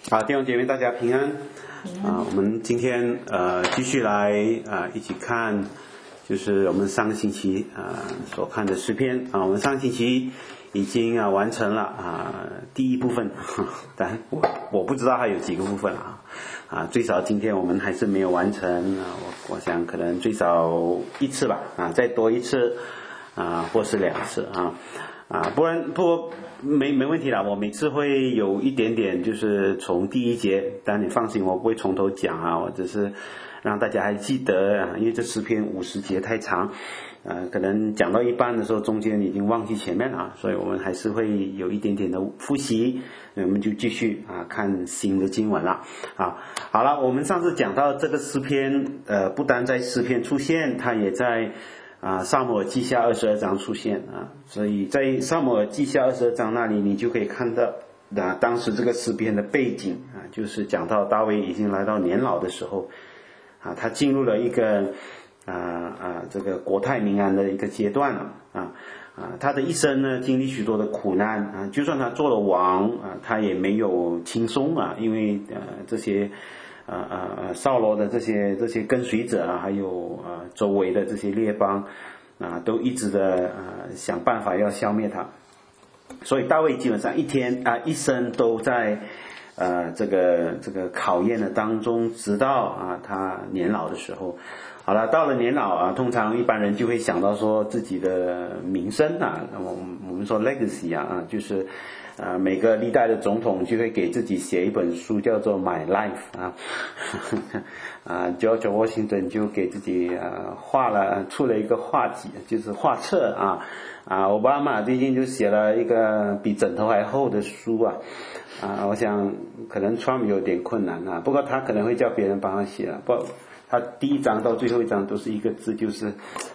好，弟兄姐妹，大家平安。我们今天继续来一起看，就是我们上个星期所看的诗篇我们上个星期已经完成了第一部分，但我不知道还有几个部分最少今天我们还是没有完成我想可能最少一次吧再多一次或是2次不没问题啦，我每次会有一点点就是从第一节，但你放心，我不会从头讲我只是让大家还记得因为这诗篇50节太长可能讲到一半的时候中间已经忘记前面了所以我们还是会有一点点的复习，我们就继续看新的经文了好了，我们上次讲到这个诗篇不单在诗篇出现，它也在撒母耳记下22章出现所以在撒母耳记下22章那里你就可以看到当时这个诗篇的背景就是讲到大卫已经来到年老的时候他进入了一个这个国泰民安的一个阶段了他的一生呢经历许多的苦难就算他做了王他也没有轻松因为这些扫罗的这些跟随者还有周围的这些列邦都一直的想办法要消灭他，所以大卫基本上一生都在这个考验的当中，直到他年老的时候。好了，到了年老通常一般人就会想到说自己的名声我们说 legacy 就是每个历代的总统就会给自己写一本书叫做 My Life George Washington 就给自己出了一个画集，就是画册奥巴马最近就写了一个比枕头还厚的书我想可能 Trump 有点困难不过他可能会叫别人帮他写他第一章到最后一章都是一个字，就是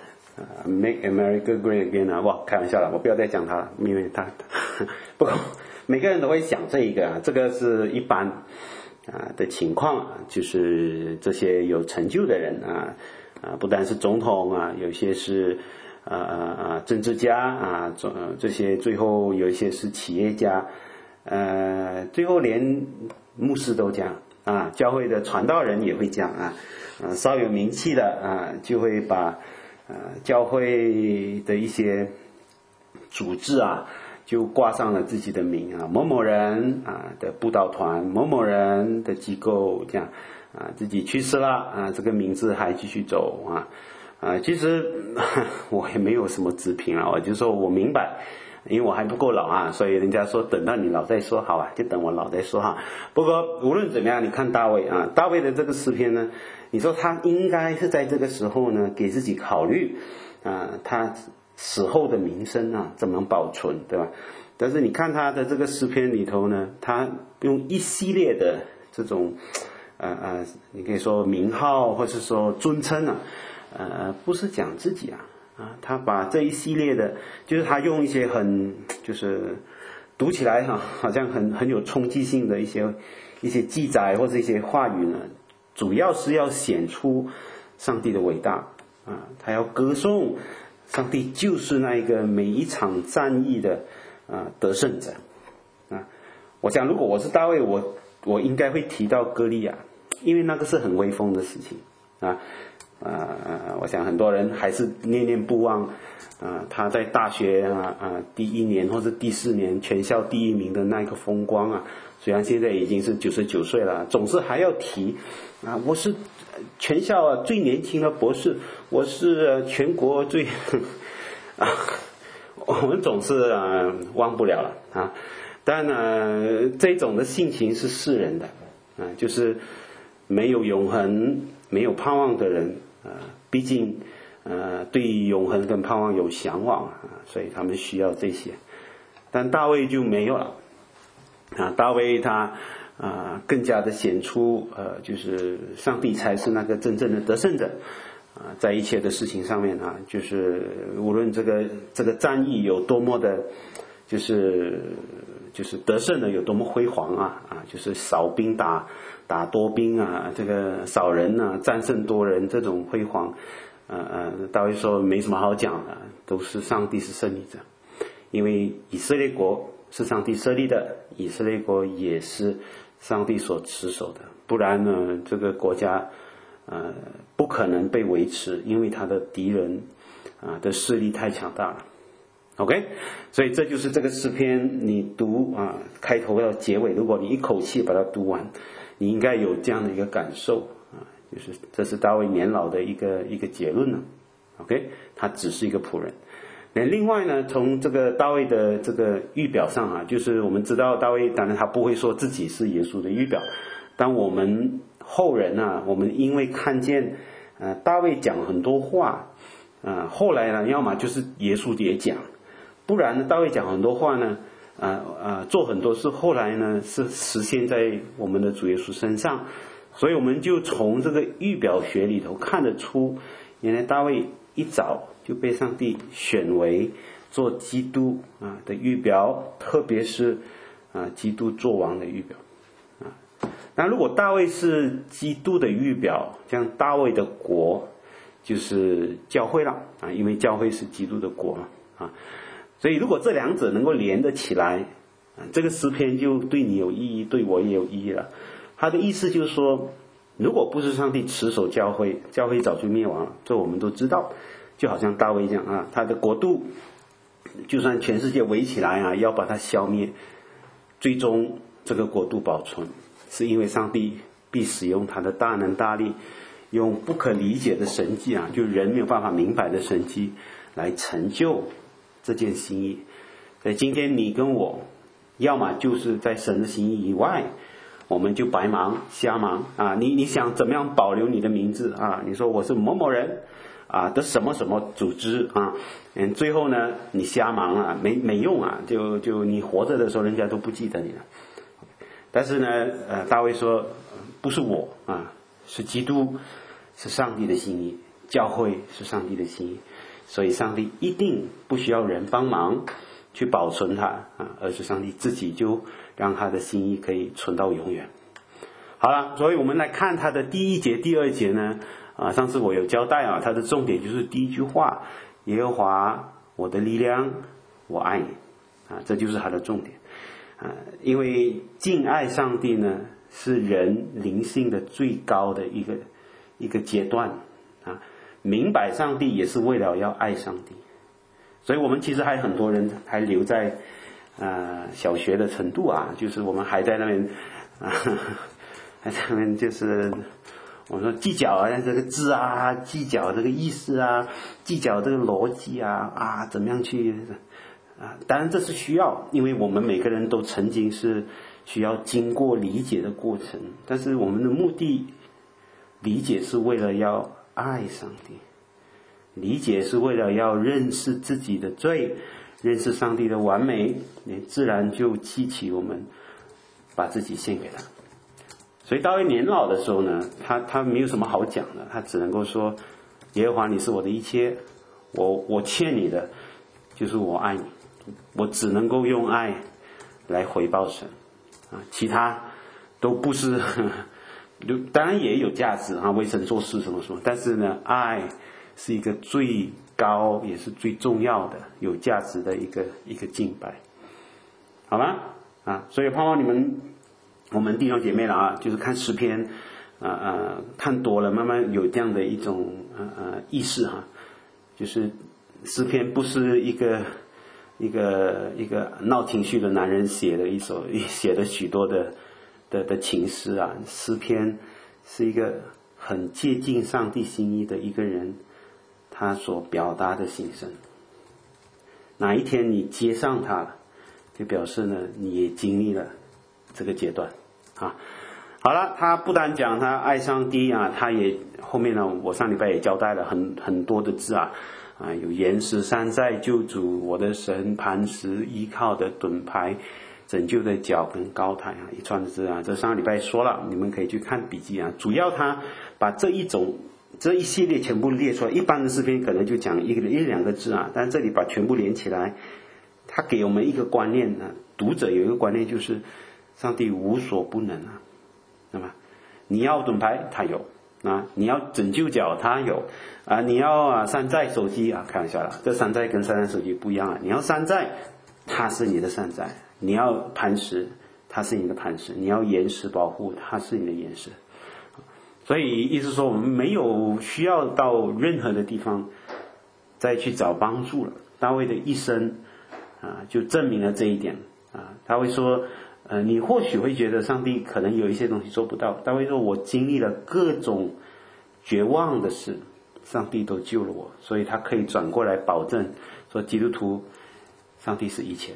Make America Great Again 哇，开玩笑了，我不要再讲他了，因为他不过每个人都会想这个是一般的情况就是这些有成就的人不单是总统有些是政治家这些最后有一些是企业家最后连牧师都这样教会的传道人也会这样稍有名气的就会把教会的一些组织就挂上了自己的名某某人的布道团，某某人的机构这样自己去世了这个名字还继续走其实我也没有什么指评我就说我明白，因为我还不够老所以人家说等到你老再说，好就等我老再说不过无论怎么样，你看大卫大卫的这个诗篇呢，你说他应该是在这个时候呢给自己考虑他死后的名声怎么保存，对吧？但是你看他的这个诗篇里头呢，他用一系列的这种你可以说名号或是说尊称不是讲自己他把这一系列的，就是他用一些就是读起来好像很有冲击性的一些记载或者一些话语呢，主要是要显出上帝的伟大他要歌颂上帝就是那一个每一场战役的得胜者我想如果我是大卫，我应该会提到歌利亚，因为那个是很威风的事情我想很多人还是念念不忘他在大学第1年或者第4年全校第1名的那个风光虽然现在已经是99岁了，总是还要提我是全校最年轻的博士，我是全国最我们总是忘不了了当然这种的性情是世人的就是没有永恒没有盼望的人毕竟对永恒跟盼望有向往所以他们需要这些，但大卫就没有了大卫他更加的显出就是上帝才是那个真正的得胜者在一切的事情上面就是无论这个战役有多么的就是得胜的有多么辉煌就是少兵打多兵这个少人战胜多人这种辉煌大卫说没什么好讲的，都是上帝是胜利者，因为以色列国是上帝设立的，以色列国也是上帝所持守的，不然呢，这个国家不可能被维持，因为他的敌人的势力太强大了。OK， 所以这就是这个诗篇，你读开头到结尾，如果你一口气把它读完，你应该有这样的一个感受就是这是大卫年老的一个结论了。OK， 他只是一个仆人。那另外呢，从这个大卫的这个预表上就是我们知道大卫当然他不会说自己是耶稣的预表，但我们后人我们因为看见大卫讲很多话后来呢，要么就是耶稣也讲，不然呢，大卫讲很多话呢做很多事，后来呢是实现在我们的主耶稣身上。所以我们就从这个预表学里头看得出，原来大卫一早就被上帝选为做基督的预表，特别是基督做王的预表那如果大卫是基督的预表，这样大卫的国就是教会了因为教会是基督的国所以如果这两者能够连得起来这个诗篇就对你有意义，对我也有意义了。他的意思就是说，如果不是上帝持守教会，教会早就灭亡了，这我们都知道。就好像大卫这样他的国度就算全世界围起来要把它消灭，最终这个国度保存，是因为上帝必使用他的大能大力，用不可理解的神迹就人没有办法明白的神迹来成就这件心意。所以今天你跟我要么就是在神的心意以外，我们就白忙瞎忙你想怎么样保留你的名字你说我是某某人的什么什么组织最后呢你瞎忙没用就你活着的时候人家都不记得你了。但是呢大卫说不是我是基督，是上帝的心意，教会是上帝的心意，所以上帝一定不需要人帮忙去保存它而是上帝自己就让他的心意可以存到永远。好了，所以我们来看他的第一节第二节呢上次我有交代他的重点就是第一句话，耶和华我的力量，我爱你这就是他的重点因为敬爱上帝呢是人灵性的最高的一个阶段明白上帝也是为了要爱上帝。所以我们其实还很多人还留在小学的程度就是我们还在那边还在那边就是我说计较这个字计较这个意思计较这个逻辑怎么样去当然这是需要，因为我们每个人都曾经是需要经过理解的过程，但是我们的目的理解是为了要爱上帝，理解是为了要认识自己的罪，认识上帝的完美，自然就激起我们把自己献给他。所以大卫年老的时候呢他没有什么好讲的，他只能够说耶和华你是我的一切，我欠你的就是我爱你，我只能够用爱来回报神其他都不是当然也有价值为神做事什么什么，但是呢爱是一个最高也是最重要的有价值的一个敬拜，好吗所以盼望我们弟兄姐妹了就是看诗篇看多了慢慢有这样的一种意识就是诗篇不是一个闹情绪的男人写的许多的情诗诗篇是一个很接近上帝心意的一个人他所表达的心声。哪一天你接上他了，就表示呢你也经历了这个阶段好了，他不但讲他爱上帝他也后面呢我上礼拜也交代了很多的字有岩石山寨救主，我的神，磐石依靠的盾牌，拯救的脚跟高台一串的字这上礼拜说了，你们可以去看笔记主要他把这一系列全部列出来，一般的诗篇可能就讲一两个字但这里把全部连起来，他给我们一个观念读者有一个观念，就是上帝无所不能那么你要盾牌他有你要拯救脚他有你要山寨手机开玩笑了，这山寨跟山寨手机不一样你要山寨他是你的山寨，你要磐石他是你的磐石，你要严实保护，他是你的岩石。所以意思说，我们没有需要到任何的地方再去找帮助了。大卫的一生就证明了这一点他会说你或许会觉得上帝可能有一些东西做不到，大卫说我经历了各种绝望的事，上帝都救了我，所以他可以转过来保证说，基督徒上帝是一切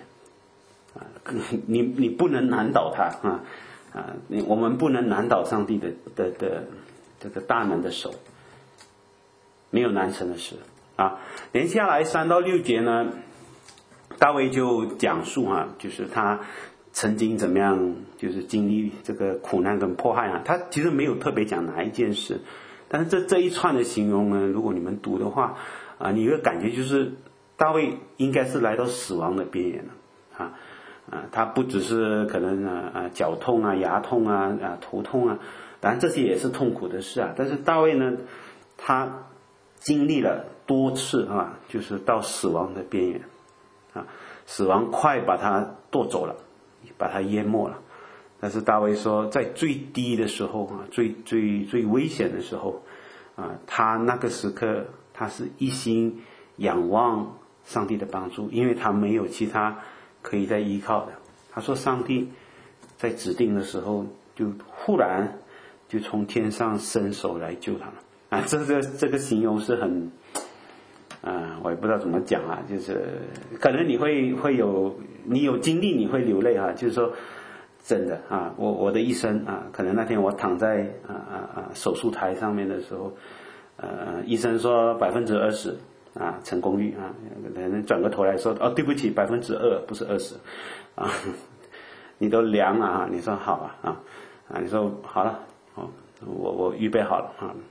你不能难倒他我们不能难倒上帝的这个大能的手，没有难成的事连下来3到6节呢，大卫就讲述就是他曾经怎么样，就是经历这个苦难跟迫害他其实没有特别讲哪一件事，但是这一串的形容呢，如果你们读的话你有个感觉就是大卫应该是来到死亡的边缘了他不只是可能脚痛牙痛头痛当然这些也是痛苦的事但是大卫呢，他经历了多次就是到死亡的边缘死亡快把他夺走了，把他淹没了。但是大卫说，在最低的时候最危险的时候他那个时刻他是一心仰望上帝的帮助，因为他没有其他可以再依靠的。他说上帝在指定的时候就忽然就从天上伸手来救他了这个形容是很我也不知道怎么讲就是可能你会有你有经历你会流泪就是说真的我的一生可能那天我躺在手术台上面的时候医生说20%成功率可能转过头来说对不起2%不是20你都量了你说好你说好了我预备好了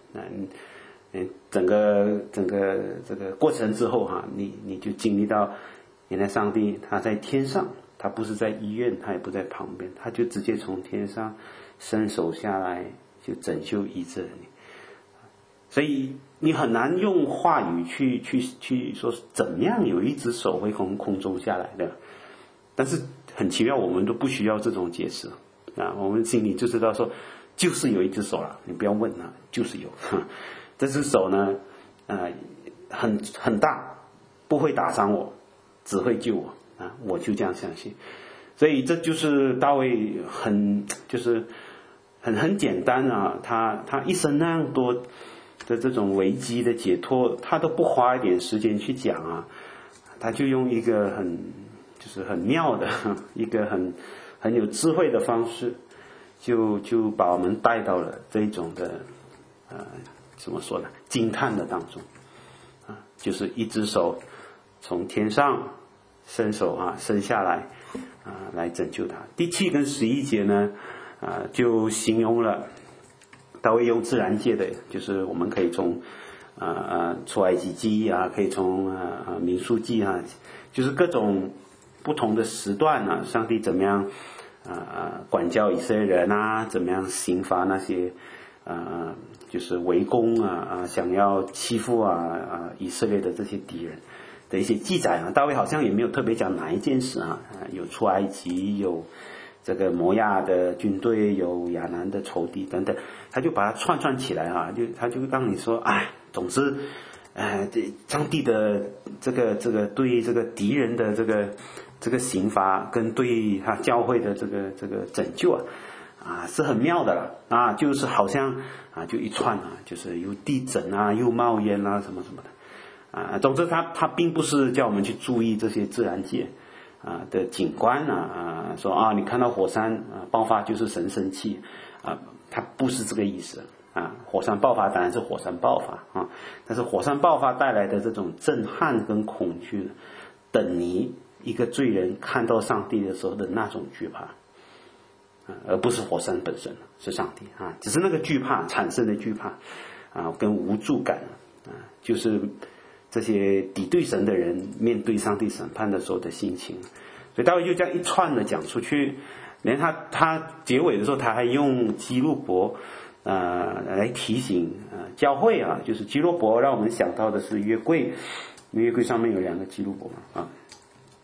整个这个过程之后你就经历到原来上帝他在天上，他不是在医院，他也不在旁边，他就直接从天上伸手下来就拯救医治了你。所以你很难用话语去说怎么样有一只手会从空中下来的，但是很奇妙我们都不需要这种解释我们心里就知道说就是有一只手了，你不要问就是有这只手呢很大，不会打伤我，只会救我我就这样相信。所以这就是大卫就是很简单他一生那样多的这种危机的解脱，他都不花一点时间去讲他就用一个就是很妙的一个很有智慧的方式就把我们带到了这种的怎么说呢，惊叹的当中就是一只手从天上伸手伸下来来拯救他。第7跟11节呢就形容了大卫用自然界的，就是我们可以从出埃及记可以从民数记就是各种不同的时段上帝怎么样管教以色列人怎么样刑罚那些就是围攻想要欺负以色列的这些敌人的一些记载大卫好像也没有特别讲哪一件事有出埃及，有这个摩亚的军队，有亚南的仇敌等等，他就把它串起来他就让你说总之上帝的这个对这个敌人的这个刑罚跟对他教会的这个拯救是很妙的了就是好像就一串就是有地震又冒烟什么什么的总之他并不是叫我们去注意这些自然界的景观说你看到火山爆发就是神生气它不是这个意思火山爆发当然是火山爆发但是火山爆发带来的这种震撼跟恐惧呢，等于一个罪人看到上帝的时候的那种惧怕而不是火山本身，是上帝只是那个惧怕产生的惧怕跟无助感就是这些敌对神的人面对上帝审判的时候的心情。所以大卫就这样一串的讲出去，连他结尾的时候他还用基路伯来提醒教会就是基路伯让我们想到的是约柜，因为约柜上面有2个基路伯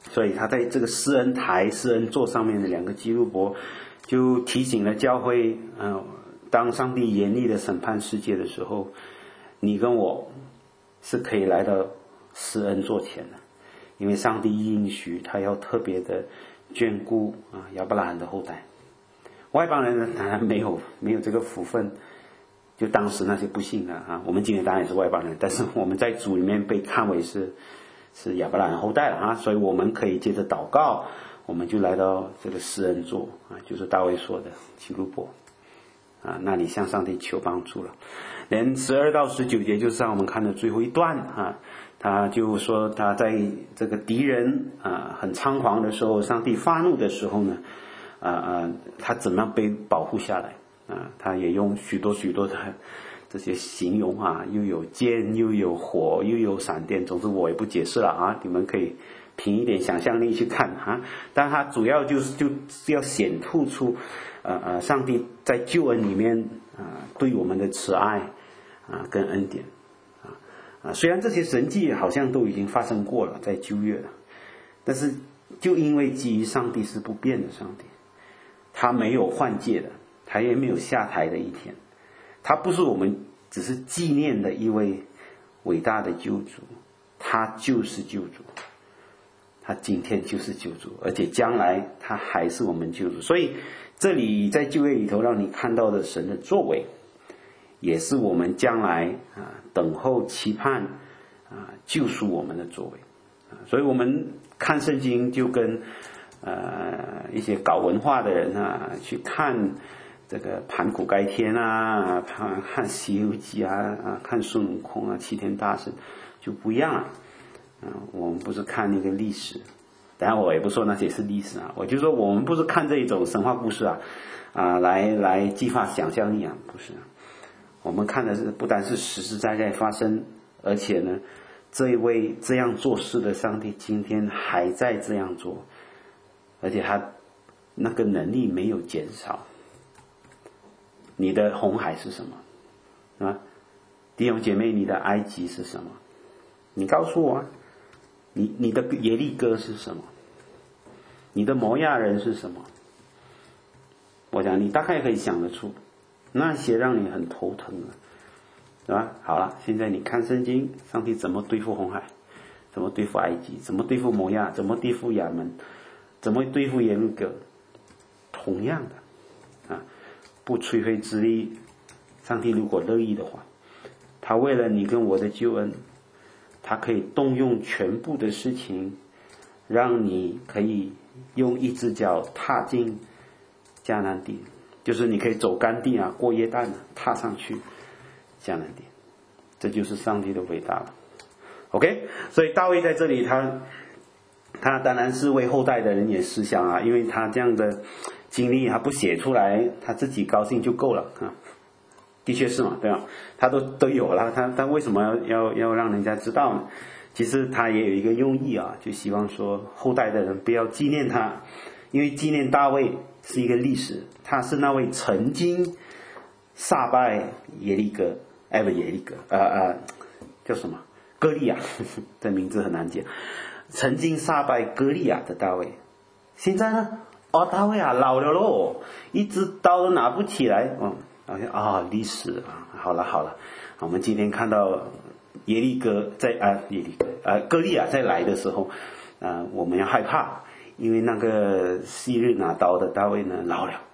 所以他在这个施恩台、施恩座上面的2个基路伯，就提醒了教会，当上帝严厉的审判世界的时候，你跟我是可以来到施恩座前的，因为上帝应许他要特别的眷顾亚伯拉罕的后代。外邦人呢，当然没有这个福分，就当时那些不信的我们今天当然也是外邦人，但是我们在主里面被看为是亚伯拉罕后代了所以我们可以接着祷告，我们就来到这个施恩座就是大卫说的基路伯那里向上帝求帮助了。连12到19节就是让我们看的最后一段他就说他在这个敌人很猖狂的时候，上帝发怒的时候呢他怎么样被保护下来他也用许多的这些形容又有剑，又有火，又有闪电，总之我也不解释了你们可以凭一点想象力去看但他主要就是要显突出上帝在救恩里面对我们的慈爱跟恩典虽然这些神迹好像都已经发生过了，在旧约了，但是就因为基于上帝是不变的上帝，他没有换届的，他也没有下台的一天，他不是我们只是纪念的一位伟大的救主，他就是救主，他今天就是救主，而且将来他还是我们救主。所以这里在旧约里头让你看到的神的作为，也是我们将来等候期盼救赎我们的作为所以我们看圣经就跟一些搞文化的人去看这个盘古开天看西游记看孙悟空齐天大圣就不一样了我们不是看那个历史，当然我也不说那些是历史我就说我们不是看这种神话故事来激发想象力不是我们看的是不单是实实在在发生，而且呢这一位这样做事的上帝今天还在这样做，而且他那个能力没有减少。你的红海是什么弟兄姐妹，你的埃及是什么？你告诉我你的耶利哥是什么？你的摩亚人是什么？我想你大概可以想得出那些让你很头疼的，对吧？好了，现在你看圣经，上帝怎么对付红海，怎么对付埃及，怎么对付摩亚，怎么对付亚门，怎么对付耶路哥，同样的不吹灰之力，上帝如果乐意的话，他为了你跟我的救恩，他可以动用全部的事情，让你可以用一只脚踏进迦南地，就是你可以走干地过约旦踏上去迦南地，这就是上帝的伟大了。OK， 所以大卫在这里他当然是为后代的人也思想因为他这样的经历他不写出来，他自己高兴就够了的确是嘛，对吧？他都有了，他为什么要让人家知道呢？其实他也有一个用意就希望说后代的人不要纪念他，因为纪念大卫是一个历史，他是那位曾经杀败耶利哥，不耶利哥，叫什么？歌利亚，这名字很难讲。曾经杀败歌利亚的大卫，现在呢？大卫老了咯，一支刀都拿不起来。历史好了，我们今天看到耶利哥歌利亚再来的时候，我们要害怕，因为那个昔日拿刀的大卫呢老了。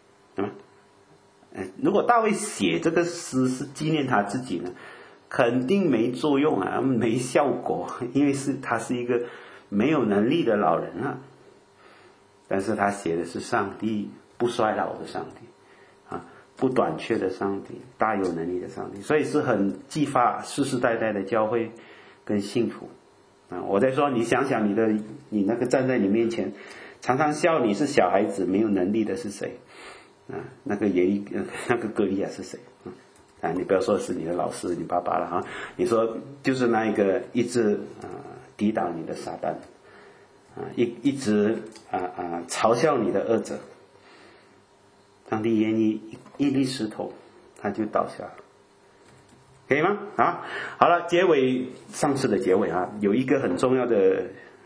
如果大卫写这个诗是纪念他自己呢，肯定没作用没效果，因为他是一个没有能力的老人但是他写的是上帝不衰老的上帝不短缺的上帝，大有能力的上帝，所以是很激发世世代代的教会跟信徒我在说你想想你那个站在你面前常常笑你是小孩子没有能力的是谁那个歌利亚是谁你不要说是你的老师你爸爸了你说就是那一个一直抵挡你的撒旦一直嘲笑你的恶者，上帝愿意一粒石头他就倒下了，可以吗好了，结尾上次的结尾有一个很重要的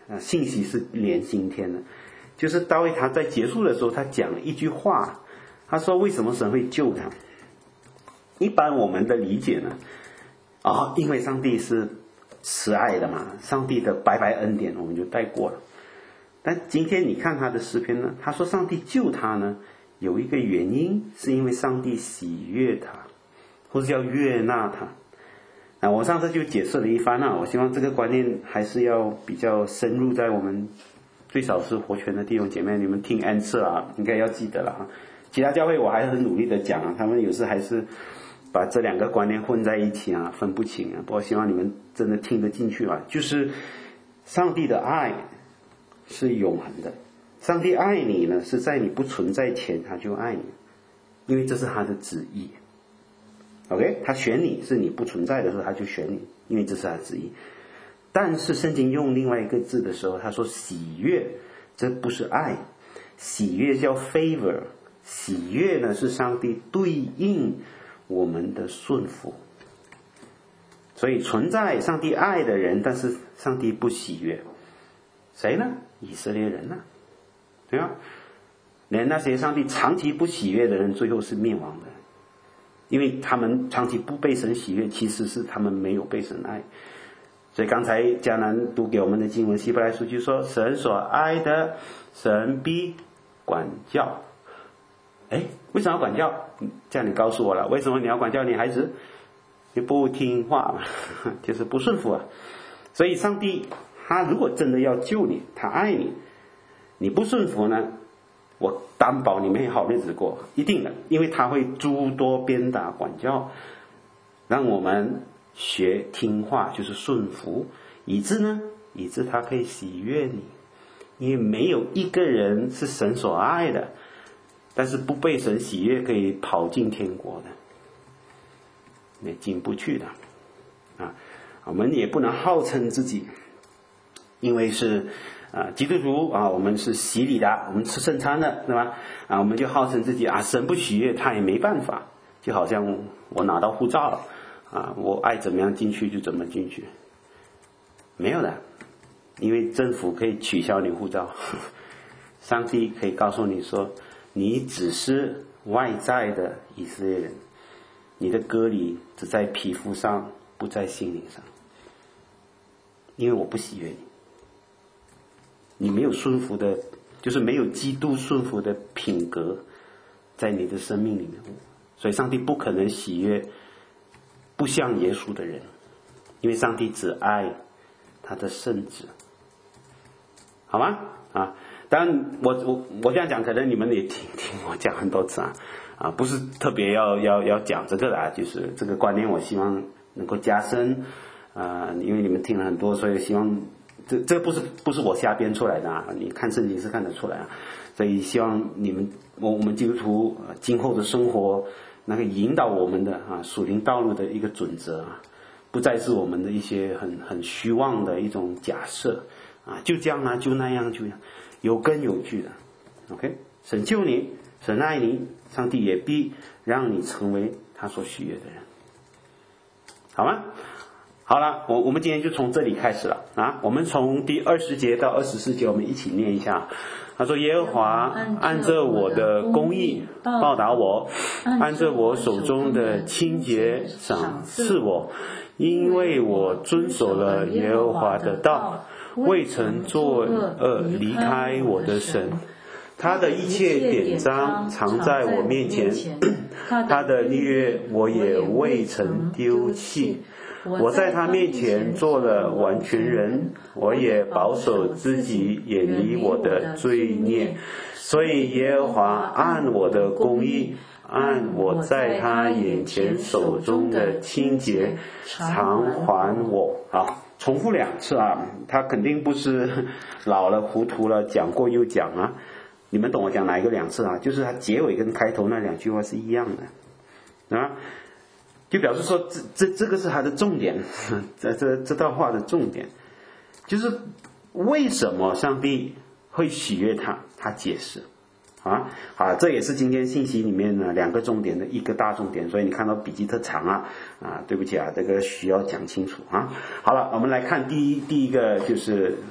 信息是连今天的。就是大卫他在结束的时候，他讲了一句话，他说为什么神会救他？一般我们的理解呢，因为上帝是慈爱的嘛，上帝的白白恩典我们就带过了。但今天你看他的诗篇呢，他说上帝救他呢，有一个原因，是因为上帝喜悦他，或是要悦纳他。我上次就解释了一番我希望这个观念还是要比较深入在我们最少是活泉的弟兄姐妹，你们听安测应该要记得了其他教会我还很努力的讲他们有时还是把这两个观念混在一起分不清不过希望你们真的听得进去就是上帝的爱是永恒的，上帝爱你呢，是在你不存在前他就爱你，因为这是他的旨意。OK， 他选你是你不存在的时候他就选你，因为这是他的旨意。但是圣经用另外一个字的时候，他说喜悦，这不是爱，喜悦叫 favor， 喜悦呢是上帝对应我们的顺服。所以存在上帝爱的人，但是上帝不喜悦谁呢？以色列人对吧？连那些上帝长期不喜悦的人最后是灭亡的，因为他们长期不被神喜悦，其实是他们没有被神爱。所以刚才迦南读给我们的经文希伯来书就说，神所爱的神必管教。为什么要管教？这样你告诉我了，为什么你要管教你孩子？你不听话就是不顺服所以上帝他如果真的要救你，他爱你，你不顺服呢，我担保你没好日子过，一定的，因为他会诸多鞭打管教，让我们学听话，就是顺服，以致他可以喜悦你。因为没有一个人是神所爱的，但是不被神喜悦可以跑进天国的，也进不去的我们也不能号称自己因为是基督徒我们是洗礼的，我们吃圣餐的，对吧我们就号称自己神不喜悦他也没办法，就好像我拿到护照了我爱怎么样进去就怎么进去，没有的，因为政府可以取消你护照上帝可以告诉你说，你只是外在的以色列人，你的割礼只在皮肤上，不在心灵上，因为我不喜悦你没有顺服的，就是没有基督顺服的品格在你的生命里面，所以上帝不可能喜悦不像耶稣的人，因为上帝只爱他的圣子，好吗当然我这样讲可能你们也听我讲很多次不是特别要讲这个的就是这个观念我希望能够加深因为你们听了很多，所以希望这不是我瞎编出来的你看圣经是看得出来所以希望你们我们基督徒今后的生活那个引导我们的属灵道路的一个准则不再是我们的一些很虚妄的一种假设就这样就那样就这样，有根有据的 OK， 神救你，神爱你，上帝也必让你成为他所喜悦的人，好吗？好了，我们今天就从这里开始了我们从第20节到24节我们一起念一下。他说，耶和华按着我的公义报答我，按着我手中的清洁赏赐我，因为我遵守了耶和华的道，未曾作恶离开我的神。他的一切典章常在我面前，他的律约我也未曾丢弃。我在他面前做了完全人，我也保守自己远离我的罪孽。所以耶和华按我的公义，按我在他眼前手中的清洁偿还我。重复2次他肯定不是老了糊涂了讲过又讲你们懂我讲哪一个2次就是他结尾跟开头那2句话是一样的就表示说这个是他的重点这段话的重点就是为什么上帝会喜悦他解释这也是今天信息里面呢2个重点的一个大重点，所以你看到笔记特长对不起这个需要讲清楚好了，我们来看第一个就是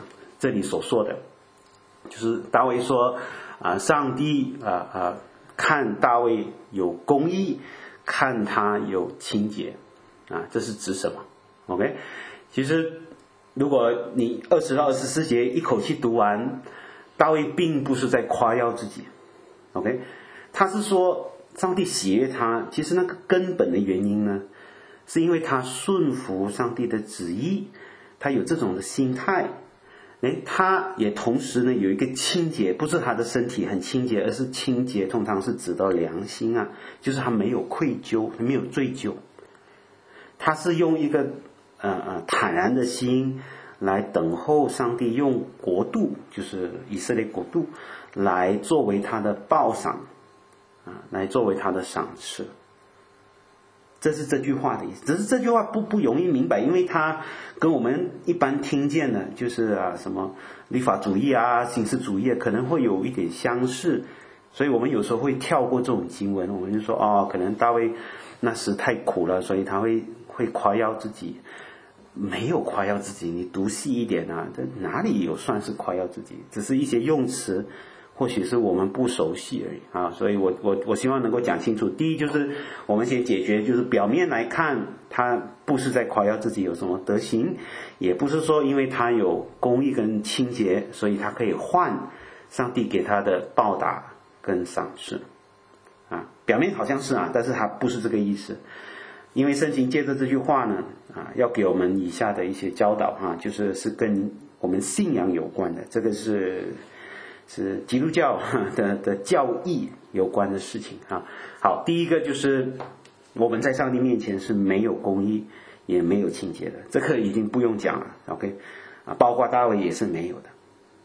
这里所说的，就是大卫说上帝看大卫有公义，看他有清洁这是指什么 ？OK， 其实如果你20到24节一口气读完，大卫并不是在夸耀自己 ，OK， 他是说上帝喜悦他，其实那个根本的原因呢，是因为他顺服上帝的旨意，他有这种的心态。他也同时呢有一个清洁，不是他的身体很清洁，而是清洁通常是指到良心就是他没有愧疚，他没有罪疚，他是用一个坦然的心来等候上帝用国度，就是以色列国度来作为他的报赏来作为他的赏赐。这是这句话的意思，只是这句话不容易明白，因为它跟我们一般听见的就是什么律法主义形式主义可能会有一点相似，所以我们有时候会跳过这种经文，我们就说可能大卫那时太苦了，所以他会夸耀自己。没有夸耀自己，你读细一点这哪里有算是夸耀自己，只是一些用词或许是我们不熟悉而已所以我希望能够讲清楚。第一就是我们先解决，就是表面来看他不是在夸耀自己有什么德行，也不是说因为他有公义跟清洁，所以他可以换上帝给他的报答跟赏赐表面好像是但是他不是这个意思。因为圣经借着这句话呢要给我们以下的一些教导就是跟我们信仰有关的，这个是基督教的教义有关的事情好，第一个就是我们在上帝面前是没有公义也没有清洁的，这个已经不用讲了 OK 包括大卫也是没有的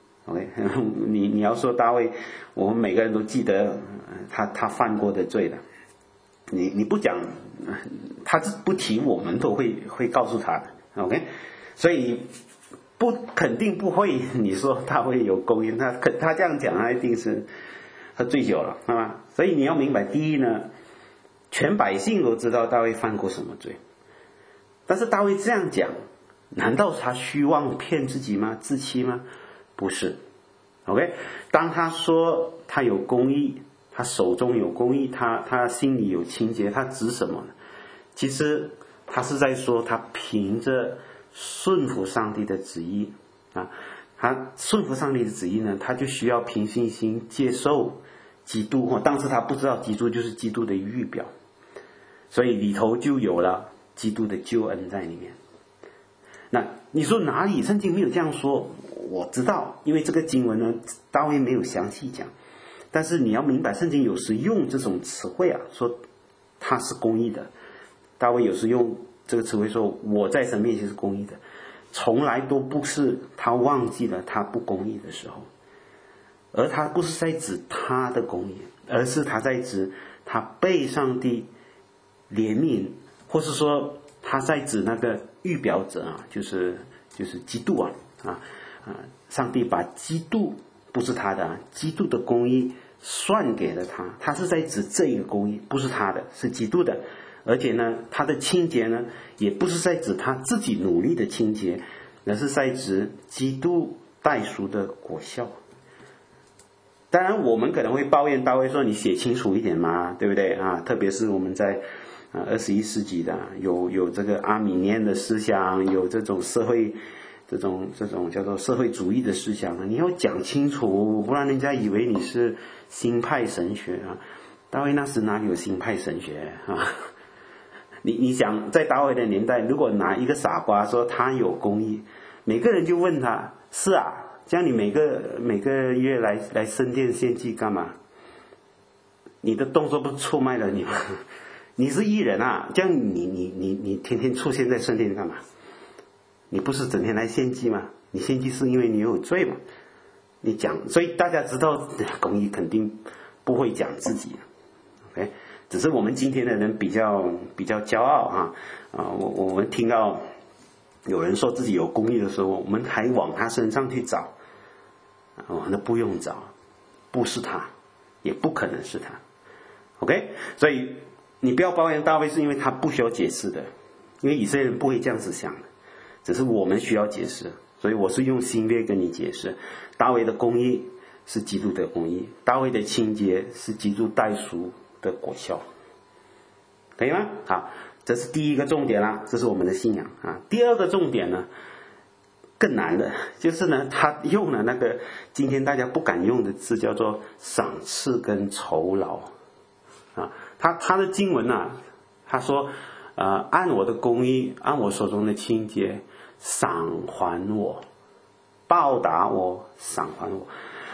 OK 你要说大卫，我们每个人都记得他犯过的罪的，你不讲他不提，我们都会告诉他的 OK， 所以肯定不会你说他会有公义，他这样讲他一定是他醉酒了所以你要明白，第一呢，全百姓都知道大卫犯过什么罪，但是大卫这样讲，难道他虚妄骗自己吗？自欺吗？不是 OK， 当他说他有公义，他手中有公义，他心里有清洁，他指什么呢？其实他是在说他凭着顺服上帝的旨意他顺服上帝的旨意呢，他就需要凭信心接受基督当时他不知道基督就是基督的预表，所以里头就有了基督的救恩在里面。那你说哪里圣经没有这样说？我知道，因为这个经文呢大卫没有详细讲，但是你要明白圣经有时用这种词汇说他是公义的，大卫有时用这个词汇说我在神面前是公义的，从来都不是他忘记了他不公义的时候，而他不是在指他的公义，而是他在指他被上帝怜悯，或是说他在指那个预表者就是基督上帝把基督不是他的基督的公义算给了他，他是在指这个公义不是他的，是基督的。而且呢他的清洁呢也不是在指他自己努力的清洁，而是在指基督代赎的果效。当然我们可能会抱怨大卫说你写清楚一点嘛，对不对特别是我们在21世纪的有这个阿米念的思想，有这种社会这种叫做社会主义的思想你要讲清楚，不然人家以为你是新派神学大卫那时哪里有新派神学你想在大卫的年代，如果拿一个傻瓜说他有公义，每个人就问他，是这样你每个月来圣殿献祭干嘛？你的动作不是出卖了你吗？你是义人这样你天天出现在圣殿干嘛？你不是整天来献祭吗？你献祭是因为你有罪嘛？你讲，所以大家知道公义肯定不会讲自己OK，只是我们今天的人比较骄傲我们听到有人说自己有公义的时候，我们还往他身上去找那不用找，不是他，也不可能是他 OK， 所以你不要抱怨大卫，是因为他不需要解释的，因为以色列人不会这样子想的，只是我们需要解释所以我是用新约跟你解释，大卫的公义是基督的公义，大卫的清洁是基督代赎的果效，可以吗？好，这是第一个重点啦，这是我们的信仰啊。第二个重点呢，更难的就是呢，他用了那个今天大家不敢用的字，叫做赏赐跟酬劳啊。他的经文啊，他说按我的公义，按我手中的清洁赏还我，报答我，赏还我。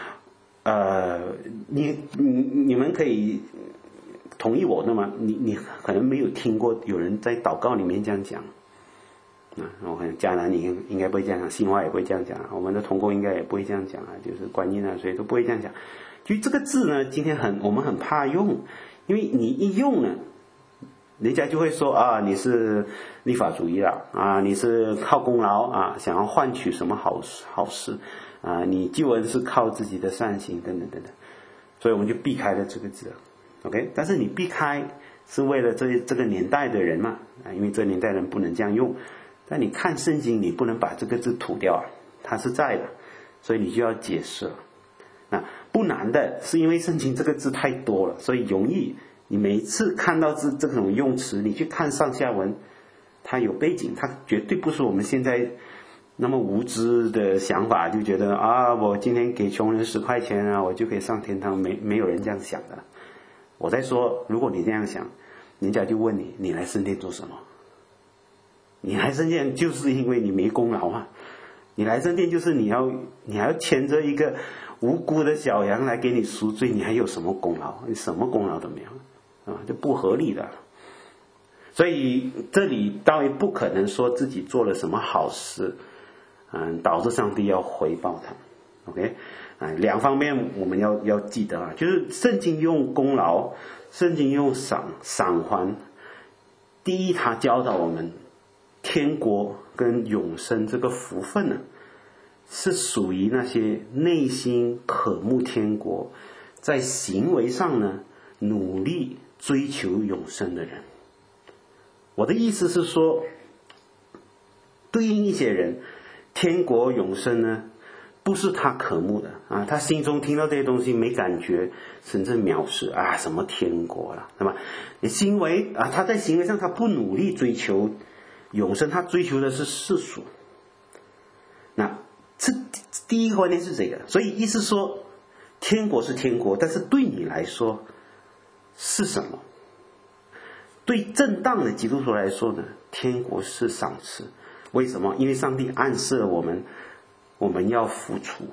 你们可以同意我的吗？你可能没有听过有人在祷告里面这样讲我看迦南你应该不会这样讲，新华也不会这样讲，我们的同工应该也不会这样讲就是观音所以都不会这样讲。就这个字呢，今天我们很怕用，因为你一用呢，人家就会说你是律法主义了你是靠功劳想要换取什么好事你救恩是靠自己的善行等等等等，所以我们就避开了这个字。OK， 但是你避开是为了这个年代的人嘛因为这个年代人不能这样用。但你看圣经，你不能把这个字涂掉它是在的，所以你就要解释了。不难的，是因为圣经这个字太多了，所以容易。你每一次看到这种用词，你去看上下文，它有背景，它绝对不是我们现在那么无知的想法，就觉得我今天给穷人10块钱我就可以上天堂，没有人这样想的。我在说，如果你这样想，人家就问你来圣殿做什么？你来圣殿就是因为你没功劳你来圣殿就是你还要牵着一个无辜的小羊来给你赎罪，你还有什么功劳？你什么功劳都没有就不合理的。所以这里大卫不可能说自己做了什么好事导致上帝要回报他。 OK， 两方面我们要记得就是圣经用功劳，圣经用赏还。第一，他教导我们天国跟永生这个福分呢，是属于那些内心渴慕天国，在行为上呢努力追求永生的人。我的意思是说，对应一些人，天国永生呢不是他渴慕的他心中听到这些东西没感觉，甚至藐视什么天国了，对吧？你行为他在行为上他不努力追求永生，他追求的是世俗。那这第一个观念是这个，所以意思说天国是天国，但是对你来说是什么？对正当的基督徒来说呢，天国是赏赐。为什么？因为上帝暗示了我们要付出。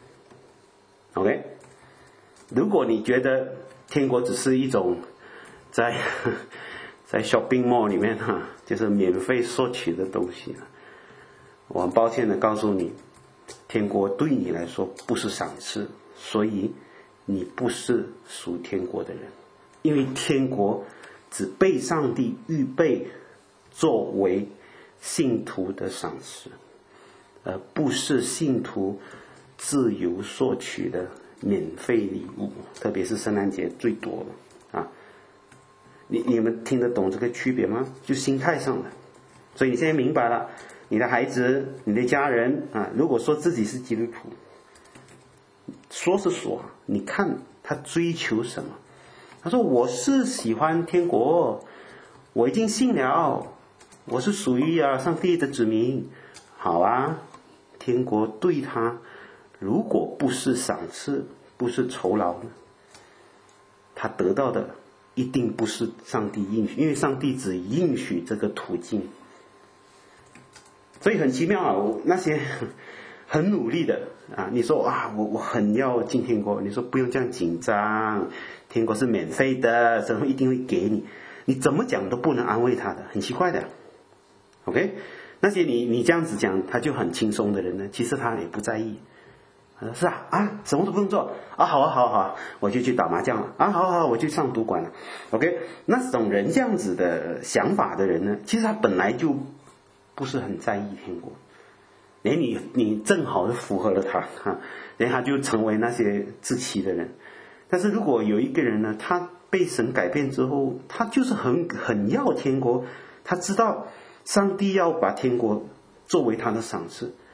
OK， 如果你觉得天国只是一种在 shopping mall 里面就是免费索取的东西我很抱歉的告诉你，天国对你来说不是赏赐，所以你不是属天国的人。因为天国只被上帝预备作为信徒的赏赐，而不是信徒自由索取的免费礼物，特别是圣诞节最多的你们听得懂这个区别吗？就心态上的。所以你现在明白了，你的孩子你的家人如果说自己是基督徒，说是说你看他追求什么。他说我是喜欢天国，我已经信了，我是属于上帝的子民。好天国对他如果不是赏赐，不是酬劳呢，他得到的一定不是上帝应许，因为上帝只应许这个途径。所以很奇妙那些很努力的你说我很要进天国，你说不用这样紧张，天国是免费的，神一定会给你，你怎么讲都不能安慰他的，很奇怪的。 OK， 那些你这样子讲他就很轻松的人呢，其实他也不在意。是什么都不用做好我就去打麻将了好我就上赌馆了。 OK， 那种人这样子的想法的人呢，其实他本来就不是很在意天国，你正好是符合了他然后他就成为那些自欺的人。但是如果有一个人呢，他被神改变之后，他就是很要天国，他知道上帝要把天国作为他的赏赐，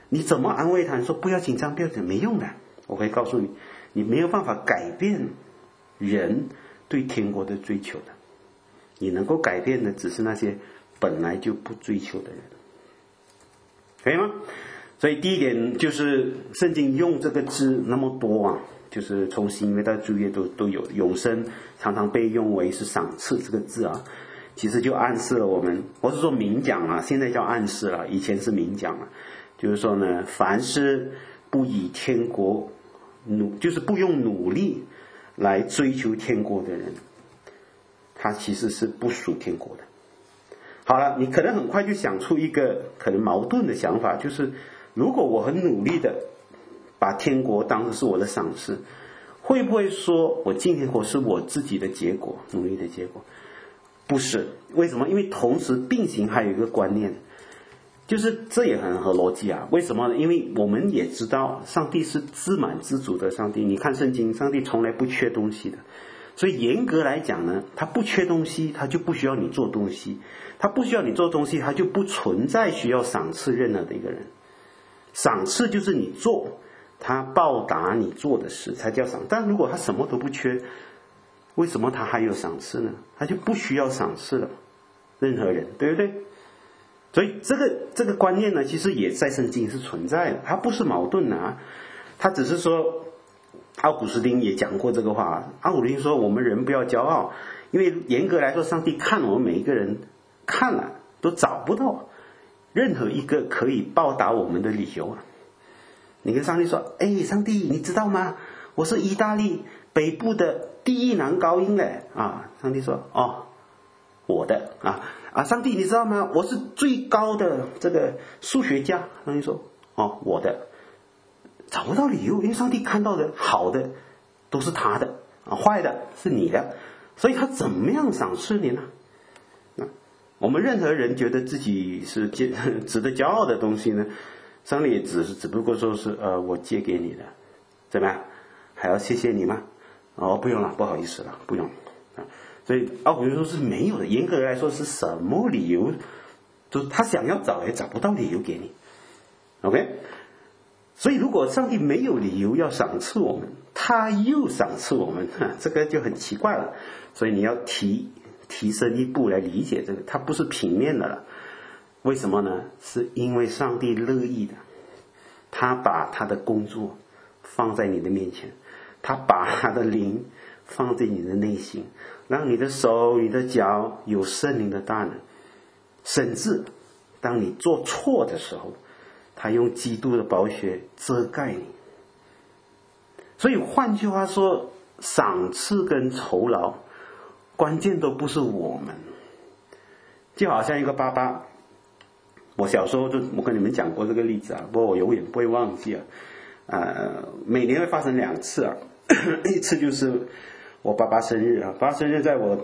你怎么安慰他？你说不要紧张，不要紧张，没用的。我会告诉你，你没有办法改变人对天国的追求的，你能够改变的只是那些本来就不追求的人，可以吗？所以第一点就是圣经用这个字那么多啊，就是从新约到旧约都有，永生常常被用为是赏赐这个字啊，其实就暗示了我们，我是说明讲啊，现在叫暗示了，以前是明讲了，就是说呢，凡是不以天国就是不用努力来追求天国的人，他其实是不属天国的。好了，你可能很快就想出一个可能矛盾的想法，就是如果我很努力的把天国当成是我的赏赐，会不会说我进天国是我自己的结果，努力的结果？不是。为什么？因为同时并行还有一个观念，就是这也很合逻辑啊。为什么呢？因为我们也知道上帝是自满自足的上帝，你看圣经，上帝从来不缺东西的，所以严格来讲呢，他不缺东西，他就不需要你做东西，他不需要你做东西，他就不存在需要赏赐任何的一个人。赏赐就是你做，他报答你做的事才叫赏。但如果他什么都不缺，为什么他还有赏赐呢？他就不需要赏赐了，任何人，对不对？所以这个观念呢，其实也在圣经是存在的，它不是矛盾的啊。他只是说，奥古斯丁也讲过这个话。奥古斯丁说，我们人不要骄傲，因为严格来说，上帝看我们每一个人看了都找不到任何一个可以报答我们的理由啊。你跟上帝说，上帝你知道吗？我是意大利北部的第一男高音嘞啊！上帝说，我的上帝你知道吗？我是最高的这个数学家。上帝说，我的。找不到理由，因为上帝看到的好的都是他的坏的是你的，所以他怎么样赏赐你呢？我们任何人觉得自己是值得骄傲的东西呢，上帝也只不过说是我借给你的，怎么样？还要谢谢你吗？不用了，不好意思了，不用。所以奥古斯丁说是没有的，严格来说是什么理由，就是他想要找也找不到理由给你。OK， 所以如果上帝没有理由要赏赐我们，他又赏赐我们，这个就很奇怪了。所以你要提升一步来理解这个，它不是平面的了。为什么呢？是因为上帝乐意的，他把他的工作放在你的面前，他把他的灵放在你的内心，让你的手你的脚有圣灵的大能，甚至当你做错的时候，他用基督的宝血遮盖你。所以换句话说，赏赐跟酬劳关键都不是我们。就好像一个爸爸，我小时候我跟你们讲过这个例子啊，不过我永远不会忘记每年会发生2次啊。一次就是我爸爸生日啊，爸爸生日在我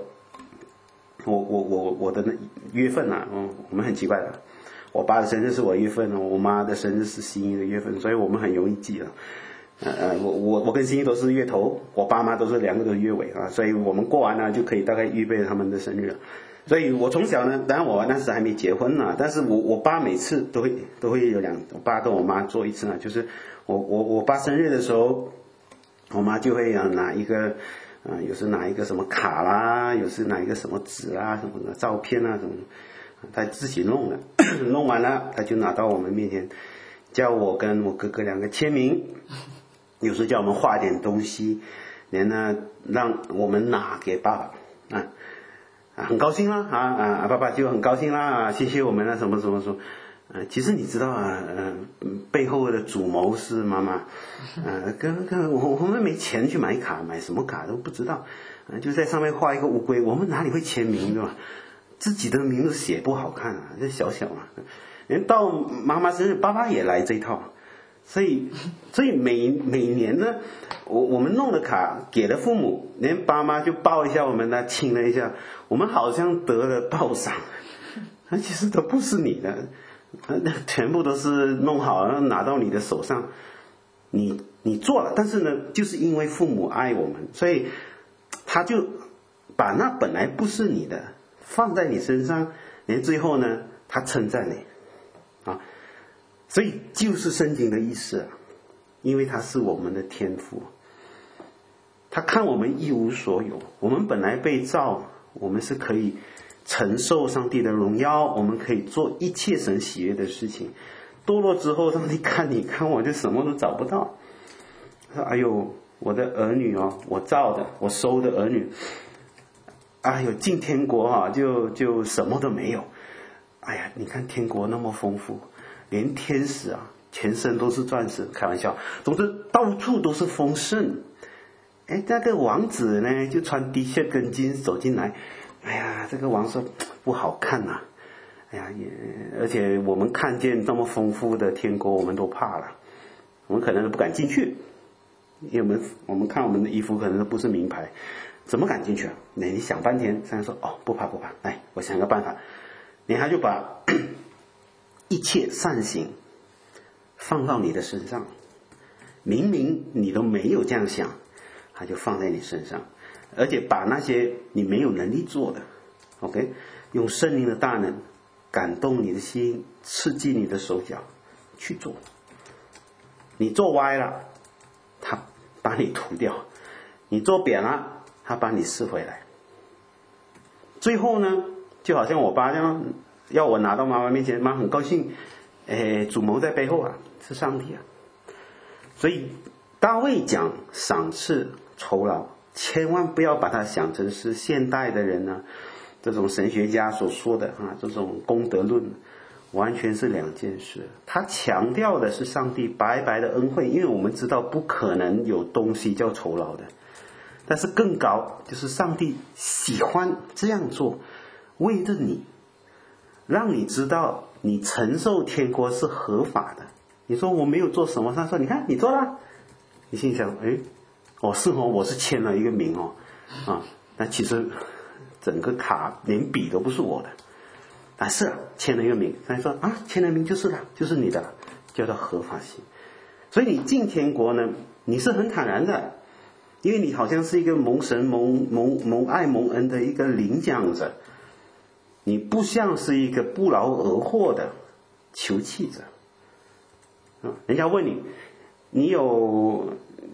的那月份啊，我们很奇怪的，我爸的生日是我月份，我妈的生日是新一的月份，所以我们很容易记了。我跟新一都是月头，我爸妈都是2个都是月尾啊，所以我们过完了就可以大概预备他们的生日了。所以我从小呢，当然我那时还没结婚呢，但是我爸每次都会有我爸跟我妈做一次呢，就是我爸生日的时候，我妈就会拿一个有时拿一个什么卡啦，有时拿一个什么纸啊，什么的照片啊什么的，他自己弄的，弄完了他就拿到我们面前，叫我跟我哥哥2个签名，有时叫我们画点东西，然后让我们拿给爸爸很高兴啦爸爸就很高兴啦，谢谢我们什么什么什么。其实你知道背后的主谋是妈妈，我们没钱去买卡，买什么卡都不知道，就在上面画一个乌龟，我们哪里会签名对吧？自己的名字写不好看这小小到妈妈生日，爸爸也来这一套，所以每年呢，我们弄的卡给了父母，连爸妈就抱一下我们亲了一下，我们好像得了报赏，其实都不是你的。全部都是弄好了拿到你的手上，你做了，但是呢，就是因为父母爱我们，所以他就把那本来不是你的放在你身上，连最后呢，他称赞你所以就是圣经的意思啊，因为他是我们的天父，他看我们一无所有，我们本来被造，我们是可以承受上帝的荣耀，我们可以做一切神喜悦的事情。堕落之后，上帝看你看我就什么都找不到，说哎呦，我的儿女哦，我造的我收的儿女，哎呦进天国啊，就什么都没有。哎呀，你看天国那么丰富，连天使啊全身都是钻石，开玩笑，总之到处都是丰盛。哎，那个王子呢，就穿 T 恤跟 jeans 走进来，哎呀，这个王说不好看呐，哎呀，而且我们看见这么丰富的天国，我们都怕了，我们可能都不敢进去，因为我们看我们的衣服可能都不是名牌，怎么敢进去啊？你想半天，这样说哦，不怕不怕，来，我想个办法，他就把一切善行放到你的身上，明明你都没有这样想，他就放在你身上，而且把那些你没有能力做的 OK， 用圣灵的大能感动你的心，刺激你的手脚去做。你做歪了，他把你涂掉；你做扁了，他把你撕回来。最后呢，就好像我爸这样，要我拿到妈妈面前，妈很高兴，主谋在背后啊，是上帝啊。所以大卫讲赏赐酬劳，千万不要把它想成是现代的人呢，这种神学家所说的这种功德论，完全是两件事。他强调的是上帝白白的恩惠，因为我们知道不可能有东西叫酬劳的，但是更高就是上帝喜欢这样做，为了你，让你知道你承受天国是合法的。你说我没有做什么，他说你看你做了，你心想是我是签了一个名但其实整个卡连笔都不是我的，但是签了一个名，他说签了名就是了，就是你的了，叫做合法性。所以你进天国呢，你是很坦然的，因为你好像是一个蒙神蒙爱蒙恩的一个领奖者，你不像是一个不劳而获的求弃者。人家问你，你有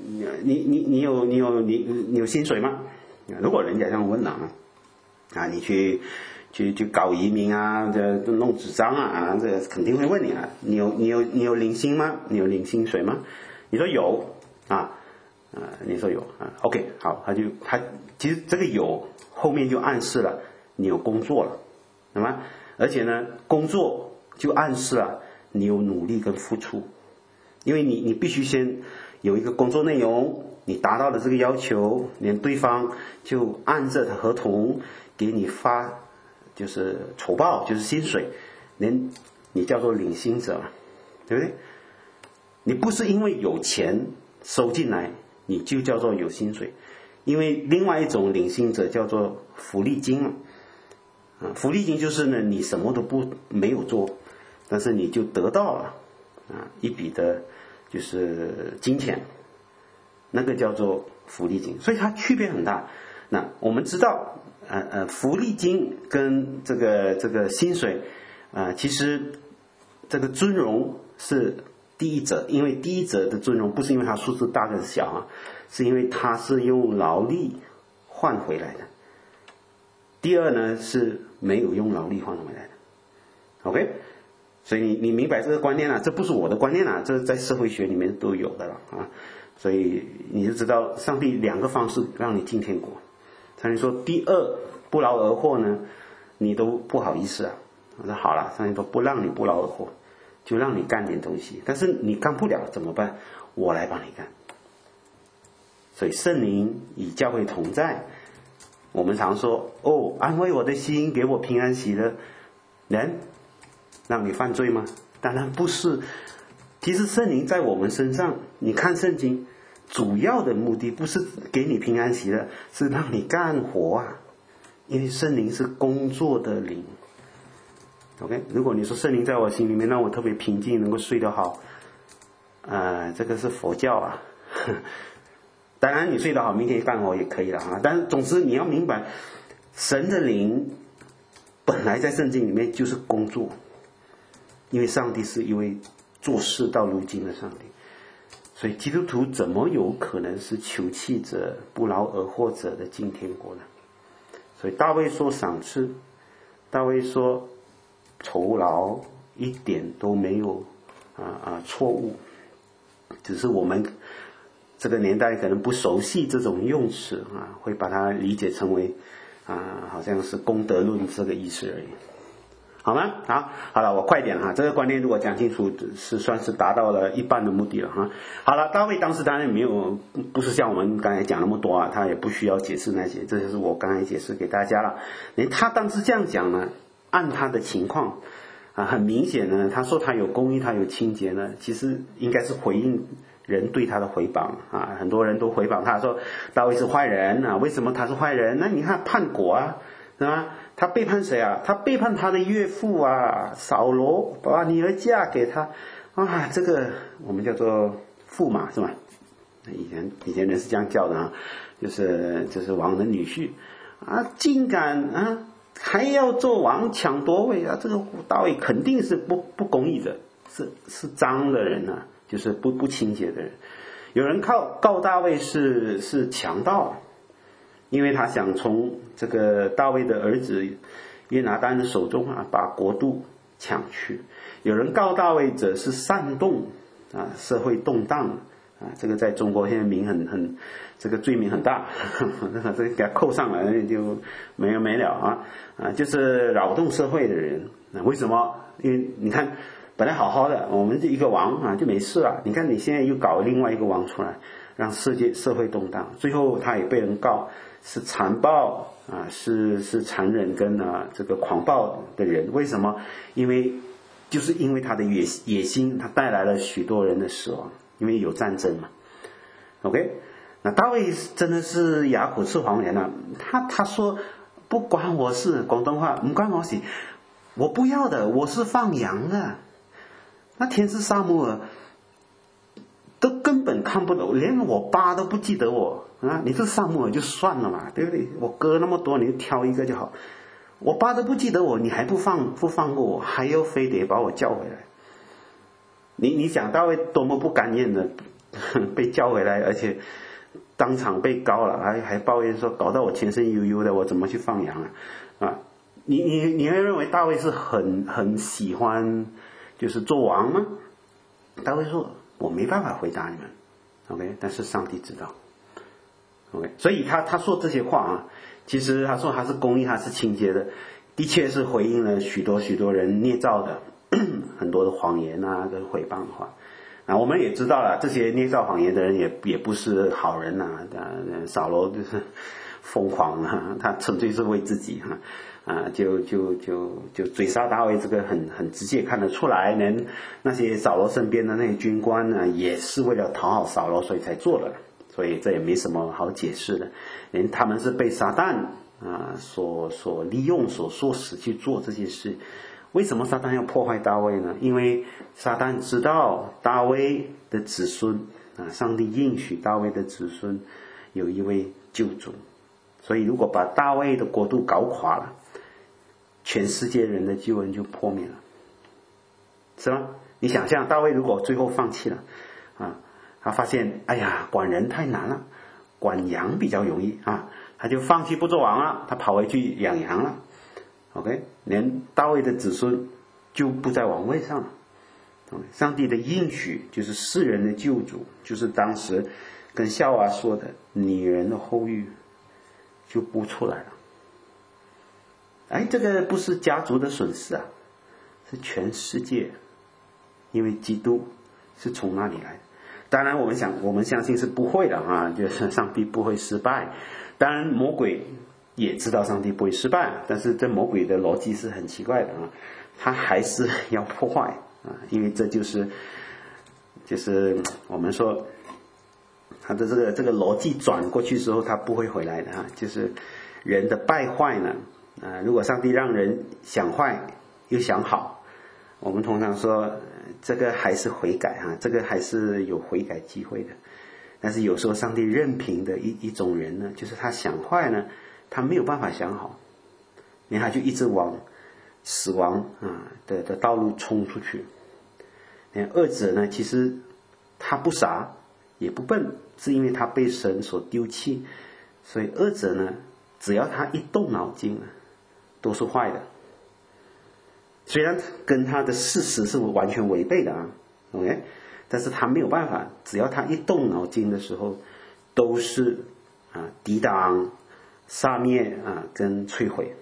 薪水吗？如果人家这样问你去搞移民这弄纸张这肯定会问你你有领薪吗？你有领薪水吗？你说有你说有OK 好，他其实这个有后面就暗示了你有工作了，对吗？而且呢，工作就暗示了你有努力跟付出，因为你必须先有一个工作内容，你达到了这个要求，连对方就按着的合同给你发就是酬报，就是薪水，连你叫做领薪者，对不对？你不是因为有钱收进来你就叫做有薪水，因为另外一种领薪者叫做福利金福利金就是呢，你什么都没有做，但是你就得到了一笔的就是金钱，那个叫做福利金，所以它区别很大。那我们知道福利金跟这个薪水其实这个尊荣是第一者，因为第一者的尊荣不是因为它数字大跟小是因为它是用劳力换回来的。第二呢是没有用劳力换回来的 OK， 所以你明白这个观念这不是我的观念这在社会学里面都有的了所以你就知道上帝两个方式让你进天国。上帝说第二不劳而获呢，你都不好意思我说好了，上帝说不让你不劳而获，就让你干点东西，但是你干不了怎么办？我来帮你干。所以圣灵与教会同在，我们常说安慰我的心，给我平安喜乐，能让你犯罪吗？当然不是。其实圣灵在我们身上，你看圣经主要的目的不是给你平安喜乐，是让你干活因为圣灵是工作的灵 OK， 如果你说圣灵在我心里面让我特别平静，能够睡得好这个是佛教当然你睡得好明天干活也可以了但是总之你要明白，神的灵本来在圣经里面就是工作，因为上帝是一位做事到如今的上帝。所以基督徒怎么有可能是求弃者、不劳而获者的进天国呢？所以大卫说赏赐，大卫说酬劳，一点都没有错误，只是我们这个年代可能不熟悉这种用词会把它理解成为好像是功德论这个意思而已。好吗？好了，我快点这个观念如果讲清楚，是算是达到了一半的目的了好了，大卫当时当然没有，不是像我们刚才讲那么多他也不需要解释那些，这就是我刚才解释给大家了。他当时这样讲呢，按他的情况很明显呢，他说他有公义，他有清洁呢，其实应该是回应人对他的回谤很多人都回谤他说大卫是坏人为什么他是坏人？那你看叛国是吧？他背叛谁他背叛他的岳父扫罗，把女儿嫁给他这个我们叫做驸马是吧？以前人是这样叫的就是王的女婿竟敢还要做王抢夺位这个大卫肯定是不公义的，是脏的人就是不清洁的人。有人告大卫是强盗，因为他想从这个大卫的儿子约拿单的手中把国度抢去。有人告大卫者是煽动社会动荡这个在中国现在很这个罪名很大这给他扣上来就没了就是扰动社会的人。为什么？因为你看本来好好的我们这一个王就没事了，你看你现在又搞另外一个王出来，让社会动荡，最后他也被人告是残暴是残忍跟这个狂暴的人。为什么？就是因为他的野心，他带来了许多人的死亡，因为有战争嘛。OK， 那大卫真的是哑口吃黄连他说不关我事，广东话不关我事，我不要的，我是放羊的。那天使撒母耳都根本看不懂，连我爸都不记得我你这撒母耳就算了嘛，对不对？我割那么多，你就挑一个就好。我爸都不记得我，你还不放过我，还要非得把我叫回来。你想大卫多么不甘愿的被叫回来，而且当场被告了，还抱怨说搞到我全身悠悠的，我怎么去放羊你会认为大卫是很喜欢就是做王吗？大卫说我没办法回答你们 OK， 但是上帝知道 OK， 所以他说这些话其实他说他是公义，他是清洁的，的确是回应了许多人捏造的很多的谎言跟诽谤的话我们也知道了，这些捏造谎言的人也不是好人扫罗就是疯狂他纯粹是为自己就追杀大卫，这个很直接看得出来。连那些扫罗身边的那些军官也是为了讨好扫罗所以才做的，所以这也没什么好解释的。连他们是被撒旦所利用所唆使去做这些事。为什么撒旦要破坏大卫呢？因为撒旦知道大卫的子孙上帝应许大卫的子孙有一位救主，所以如果把大卫的国度搞垮了，全世界人的救恩就破灭了，是吗？你想象大卫如果最后放弃了他发现哎呀管人太难了，管羊比较容易他就放弃不做王了，他跑回去养羊了。OK， 连大卫的子孙就不在王位上了。上帝的应许就是世人的救主，就是当时跟夏娃说的女人的后裔就不出来了。这个不是家族的损失是全世界，因为基督是从那里来的。当然我们相信是不会的就是上帝不会失败。当然魔鬼也知道上帝不会失败，但是这魔鬼的逻辑是很奇怪的他还是要破坏因为这就是我们说他的这个逻辑转过去之后他不会回来的就是人的败坏呢如果上帝让人想坏又想好，我们通常说这个还是悔改这个还是有悔改机会的。但是有时候上帝任凭的一种人呢，就是他想坏呢他没有办法想好，他就一直往死亡的道路冲出去。 恶者呢，其实他不傻也不笨，是因为他被神所丢弃。所以恶者呢，只要他一动脑筋都是坏的。虽然跟他的事实是完全违背的OK， 但是他没有办法，只要他一动脑筋的时候，都是抵挡、杀灭跟摧毁。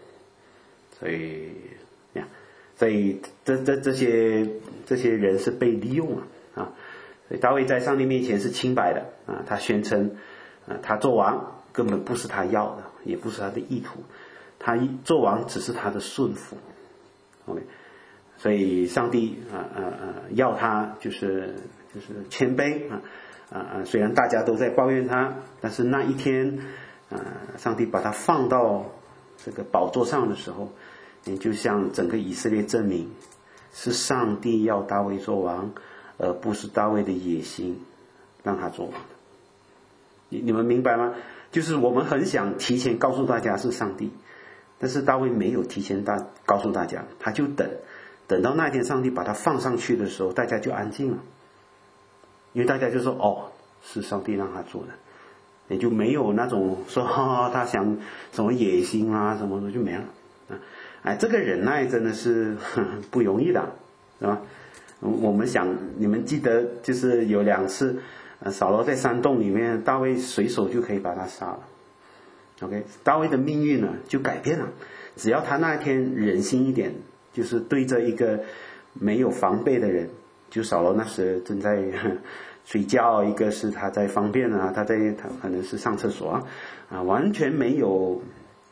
所以这些人是被利用所以大卫在上帝面前是清白的他宣称他做王根本不是他要的，也不是他的意图，他做王只是他的顺服。OK， 所以上帝要他就是谦卑虽然大家都在抱怨他，但是那一天上帝把他放到这个宝座上的时候，也就向整个以色列证明是上帝要大卫做王，而不是大卫的野心让他做王。你们明白吗？就是我们很想提前告诉大家是上帝，但是大卫没有提前告诉大家，他就等到那天上帝把他放上去的时候，大家就安静了，因为大家就说是上帝让他做的，也就没有那种说他想什么野心什么的就没了这个忍耐真的是不容易的，是吧？我们想你们记得就是有2次扫罗在山洞里面，大卫随手就可以把他杀了。OK， 大卫的命运呢就改变了，只要他那天忍心一点，就是对着一个没有防备的人，就扫罗那时正在睡觉，一个是他在方便他可能是上厕所完全没有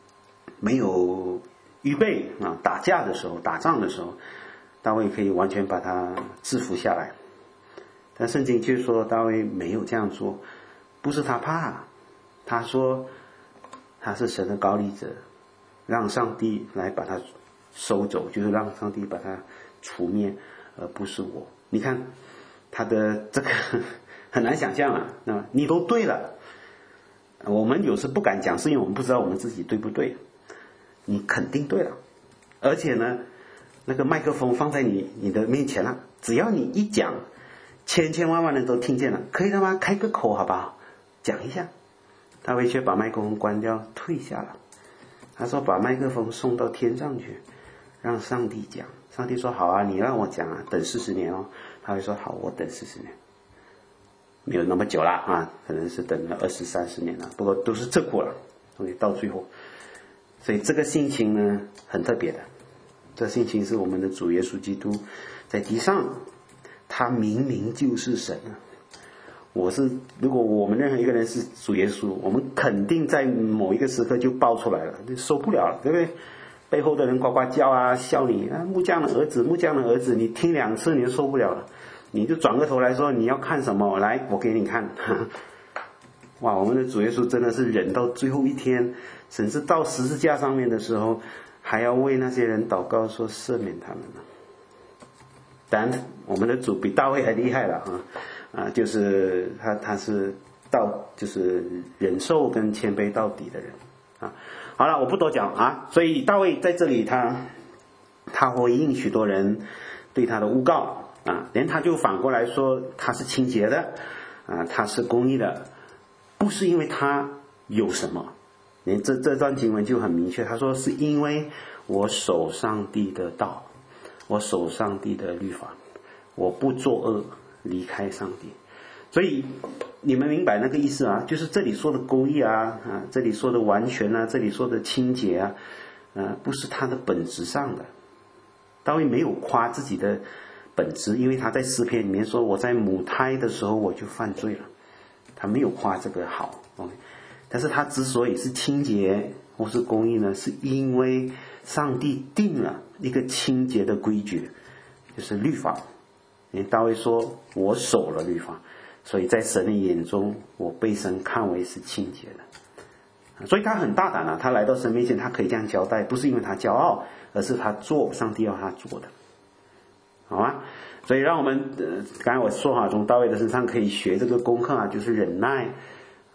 预备打仗的时候大卫可以完全把他制服下来。但圣经却说大卫没有这样做，不是他怕，他说他是神的膏立者，让上帝来把他收走，就是让上帝把他除灭，而不是我。你看他的这个很难想象你都对了，我们有时不敢讲，是因为我们不知道我们自己对不对。你肯定对了，而且呢那个麦克风放在你的面前了，只要你一讲，千万人都听见了，可以了吗？开个口好不好？讲一下。大卫却把麦克风关掉，退下了。他说把麦克风送到天上去，让上帝讲。上帝说好你让我讲等40年他会说好，我等40年。没有那么久了可能是等了20-30年了，不过都是这苦了。到最后，所以这个性情呢很特别的，这性情是我们的主耶稣基督在地上，他明明就是神如果我们任何一个人是主耶稣，我们肯定在某一个时刻就爆出来了，就受不了了，对不对？背后的人呱呱叫笑你木匠的儿子，你听2次你就受不了了，你就转个头来说你要看什么，来我给你看哇，我们的主耶稣真的是忍到最后一天，甚至到十字架上面的时候还要为那些人祷告说赦免他们当然我们的主比大卫还厉害了就是他是就是忍受跟谦卑到底的人好了，我不多讲所以大卫在这里他回应许多人对他的诬告连他就反过来说他是清洁的他是公义的，不是因为他有什么，连这段经文就很明确，他说是因为我守上帝的道，我守上帝的律法，我不作恶离开上帝。所以你们明白那个意思就是这里说的公义这里说的完全这里说的清洁不是他的本质上的。大卫没有夸自己的本质，因为他在诗篇里面说我在母胎的时候我就犯罪了，他没有夸这个好但是他之所以是清洁或是公义呢，是因为上帝定了一个清洁的规矩，就是律法。大卫说我守了律法，所以在神的眼中我被神看为是清洁的。所以他很大胆他来到神面前他可以这样交代，不是因为他骄傲，而是他做上帝要他做的，好吗？所以让我们刚才我说从大卫的身上可以学这个功课就是忍耐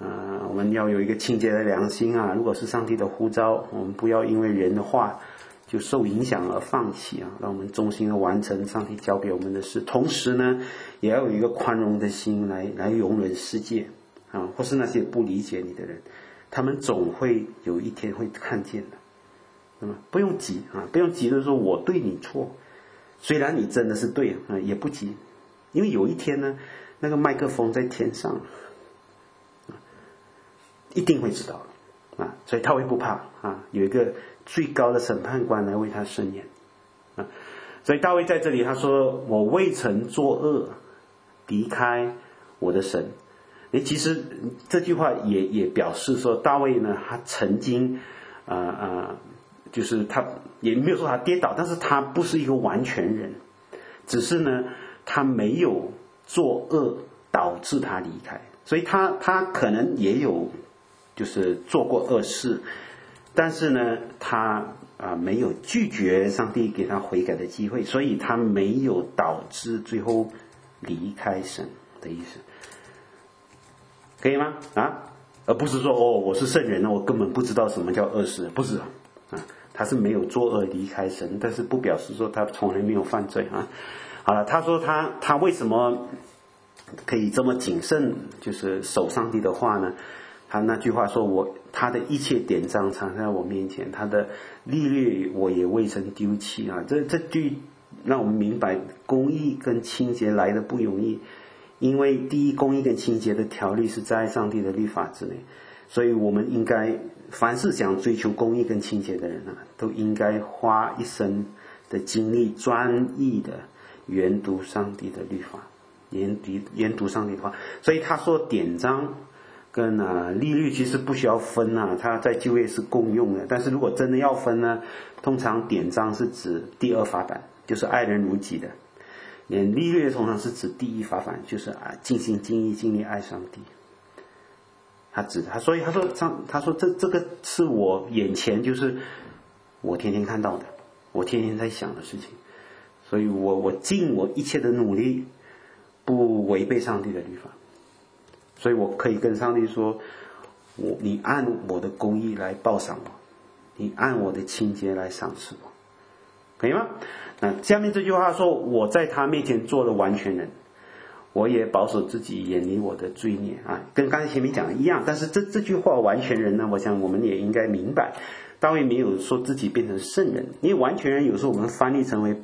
我们要有一个清洁的良心如果是上帝的呼召，我们不要因为人的话就受影响而放弃啊，让我们忠心的完成上帝交给我们的事。同时呢，也要有一个宽容的心来容忍世界啊，或是那些不理解你的人，他们总会有一天会看见的。那么不用急啊，不用急着说我对你错，虽然你真的是对啊，也不急，因为有一天呢，那个麦克风在天上，一定会知道啊，所以他会不怕啊，有一个最高的审判官来为他伸冤啊。所以大卫在这里他说：“我未曾作恶，离开我的神。”其实这句话也表示说，大卫呢，他曾经就是他也没有说他跌倒，但是他不是一个完全人，只是呢，他没有作恶导致他离开，所以他可能也有就是做过恶事，但是呢，他没有拒绝上帝给他悔改的机会，所以他没有导致最后离开神的意思，可以吗？而不是说我是圣人，我根本不知道什么叫恶事，不是他是没有作恶离开神，但是不表示说他从来没有犯罪啊。好了，他说他为什么可以这么谨慎，就是守上帝的话呢？他那句话说他的一切典章常在我面前，他的律例我也未曾丢弃啊。这句让我们明白公义跟清洁来的不容易，因为第一，公义跟清洁的条例是在上帝的律法之内，所以我们应该凡是想追求公义跟清洁的人都应该花一生的精力专一的研读上帝的律法，研读上帝的话。所以他说典章跟利率其实不需要分它在旧约是共用的，但是如果真的要分呢，通常典章是指第二法版，就是爱人如己的，连利率通常是指第一法版，就是尽心尽意尽力爱上帝。所以他说这个是我眼前就是我天天看到的，我天天在想的事情，所以我尽我一切的努力不违背上帝的律法，所以我可以跟上帝说，你按我的公义来报赏我，你按我的清洁来赏赐我，可以吗？那下面这句话说，我在他面前做了完全人，我也保守自己远离我的罪孽跟刚才前面讲的一样。但是这句话完全人呢，我想我们也应该明白，大卫没有说自己变成圣人，因为完全人有时候我们翻译成为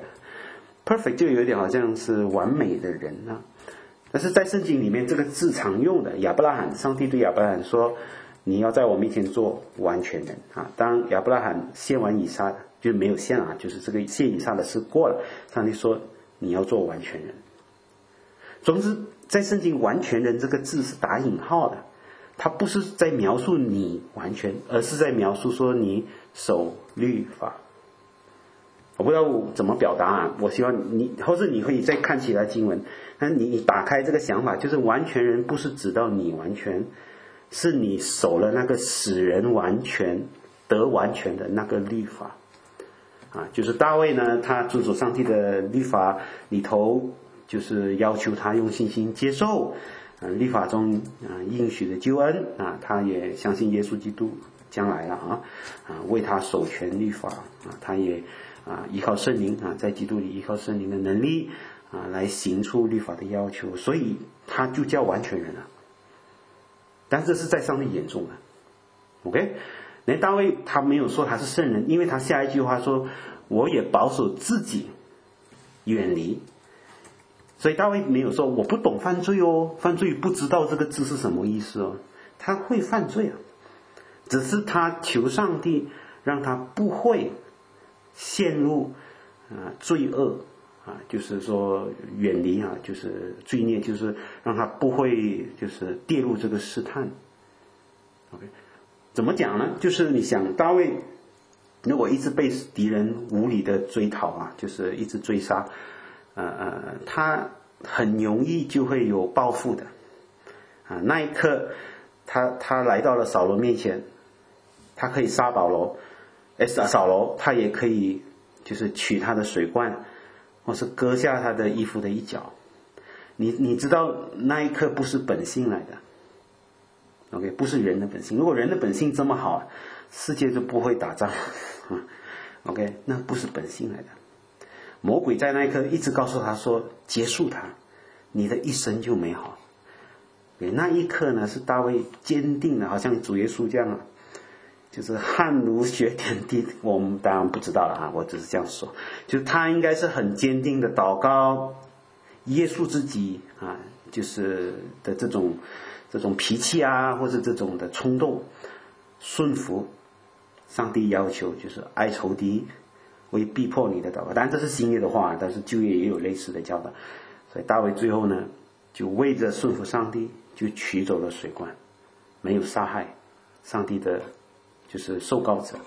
perfect 就有点好像是完美的人但是在圣经里面这个字常用的，亚伯拉罕，上帝对亚伯拉罕说，你要在我面前做完全人当亚伯拉罕献完以撒，就没有献就是这个献以撒的事过了，上帝说你要做完全人。总之在圣经完全人这个字是打引号的，它不是在描述你完全，而是在描述说你守律法。我不知道我怎么表达我希望你，或者你可以再看起来经文，那你打开这个想法，就是完全人不是指到你完全，是你守了那个使人完全得完全的那个律法就是大卫呢，他遵守上帝的律法里头，就是要求他用信心接受律法中应许的救恩他也相信耶稣基督将来了为他守全律法他也依靠圣灵在基督里依靠圣灵的能力来行出律法的要求，所以他就叫完全人但这是在上帝眼中的 OK。 连大卫他没有说他是圣人，因为他下一句话说我也保守自己远离，所以大卫没有说我不懂犯罪犯罪不知道这个字是什么意思他会犯罪只是他求上帝让他不会陷入罪恶就是说远离就是罪孽，就是让他不会就是跌入这个试探。 OK， 怎么讲呢？就是你想大卫如果一直被敌人无理的追讨就是一直追杀他很容易就会有报复的那一刻他来到了扫罗面前，他可以杀扫罗，他也可以就是取他的水罐，或是割下他的衣服的一角。你知道那一刻不是本性来的 OK， 不是人的本性。如果人的本性这么好世界就不会打仗 OK， 那不是本性来的。魔鬼在那一刻一直告诉他说，结束他，你的一生就美好。那一刻呢，是大卫坚定的，好像主耶稣这样啊，就是汗如血点滴。我们当然不知道了啊，我只是这样说，就是他应该是很坚定的祷告，约束自己啊，就是的这种脾气啊，或者这种的冲动，顺服上帝要求，就是爱仇敌为逼迫你的祷告。当然这是新约的话，但是旧约也有类似的教导。所以大卫最后呢，就为着顺服上帝，就取走了水罐，没有杀害上帝的就是受膏者。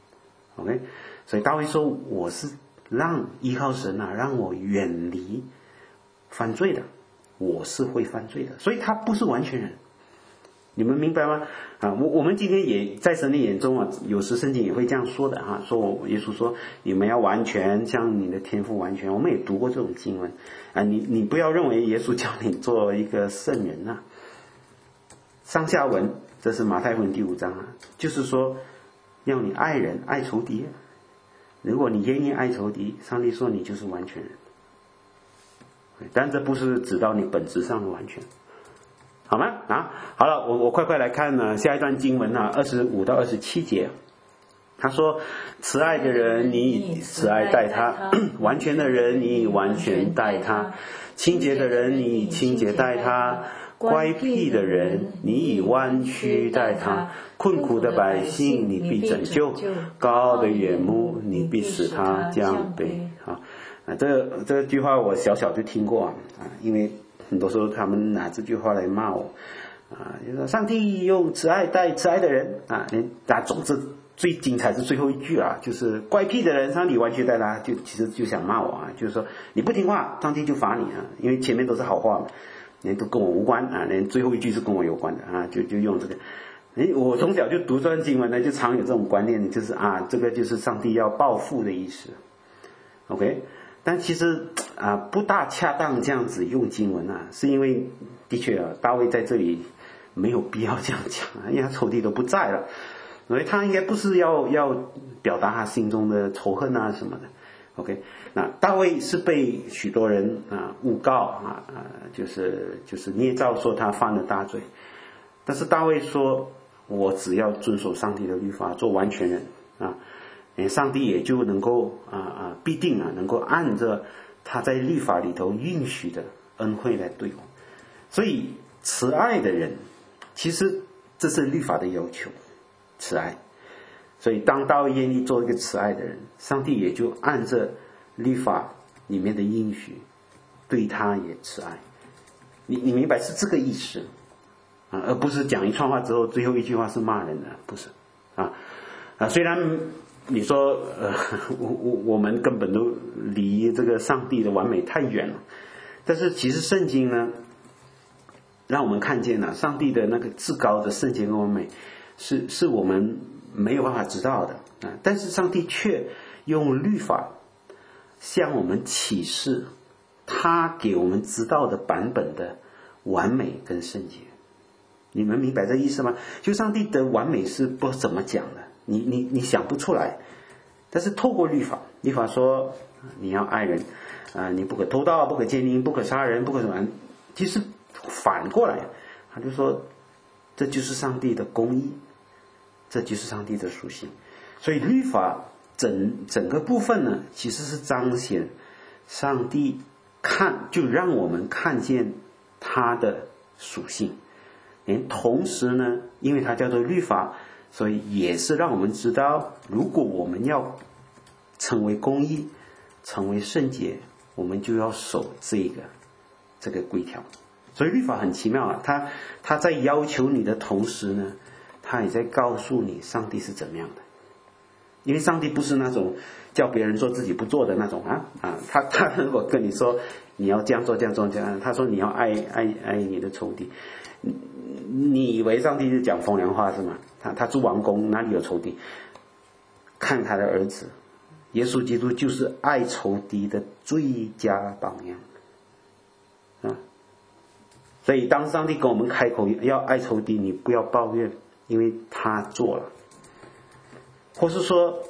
OK， 所以大卫说，我是让依靠神啊，让我远离犯罪的，我是会犯罪的，所以他不是完全人。你们明白吗？啊，我们今天也在神的眼中啊，有时圣经也会这样说的啊，说耶稣说你们要完全像你的天父完全。我们也读过这种经文啊，你不要认为耶稣叫你做一个圣人啊。上下文，这是马太福音第5章啊，就是说要你爱人爱仇敌。如果你愿意爱仇敌，上帝说你就是完全人。但这不是指到你本质上的完全。好吗？啊，好了，我快来看呢，下一段经文啊，25到27节。他说，慈爱的人你以慈爱待他，完全的人你以完全待他，清洁的人你以清洁待他，乖僻的人你以弯曲待他，困苦的百姓你必拯救，高傲的眼目你必使他降卑。这句话我小就听过啊，因为很多时候他们拿这句话来骂我啊，就说上帝用慈爱待慈爱的人啊。总之最精彩是最后一句啊，就是乖僻的人上帝完全待他，其实就想骂我啊，就是说你不听话，上帝就罚你啊，因为前面都是好话嘛，连都跟我无关啊，连最后一句是跟我有关的啊，就用这个。我从小就读这段经文呢，就常有这种观念，就是啊，这个就是上帝要报复的意思。OK。但其实不大恰当这样子用经文啊，是因为的确啊，大卫在这里没有必要这样讲啊，因为他仇敌都不在了，所以他应该不是要表达他心中的仇恨啊什么的。OK， 那大卫是被许多人诬告就是捏造说他犯了大罪，但是大卫说，我只要遵守上帝的律法，做完全人啊。上帝也就能够必定能够按着他在律法里头允许的恩惠来对我。所以慈爱的人，其实这是律法的要求，慈爱。所以当大卫愿意做一个慈爱的人，上帝也就按着律法里面的应许对他也慈爱。你明白是这个意思而不是讲一串话之后最后一句话是骂人的，不是虽然你说我们根本都离这个上帝的完美太远了，但是其实圣经呢，让我们看见了上帝的那个至高的圣洁跟完美是我们没有办法知道的但是上帝却用律法向我们启示他给我们知道的版本的完美跟圣洁。你们明白这意思吗？就上帝的完美是不怎么讲的，你想不出来，但是透过律法说你要爱人你不可偷盗，不可奸淫，不可杀人，不可什么。其实反过来他就说这就是上帝的公义，这就是上帝的属性。所以律法整个部分呢，其实是彰显上帝就让我们看见他的属性。同时呢，因为它叫做律法，所以也是让我们知道，如果我们要成为公义，成为圣洁，我们就要守这个规条。所以律法很奇妙它在要求你的同时呢，它也在告诉你上帝是怎么样的。因为上帝不是那种叫别人做自己不做的那种他如果跟你说你要这样做这样做这样，他说你要爱你的仇敌，你以为上帝是讲风凉话是吗？他住王宫哪里有仇敌？看他的儿子耶稣基督就是爱仇敌的最佳榜样所以当上帝跟我们开口要爱仇敌，你不要抱怨，因为他做了。或是说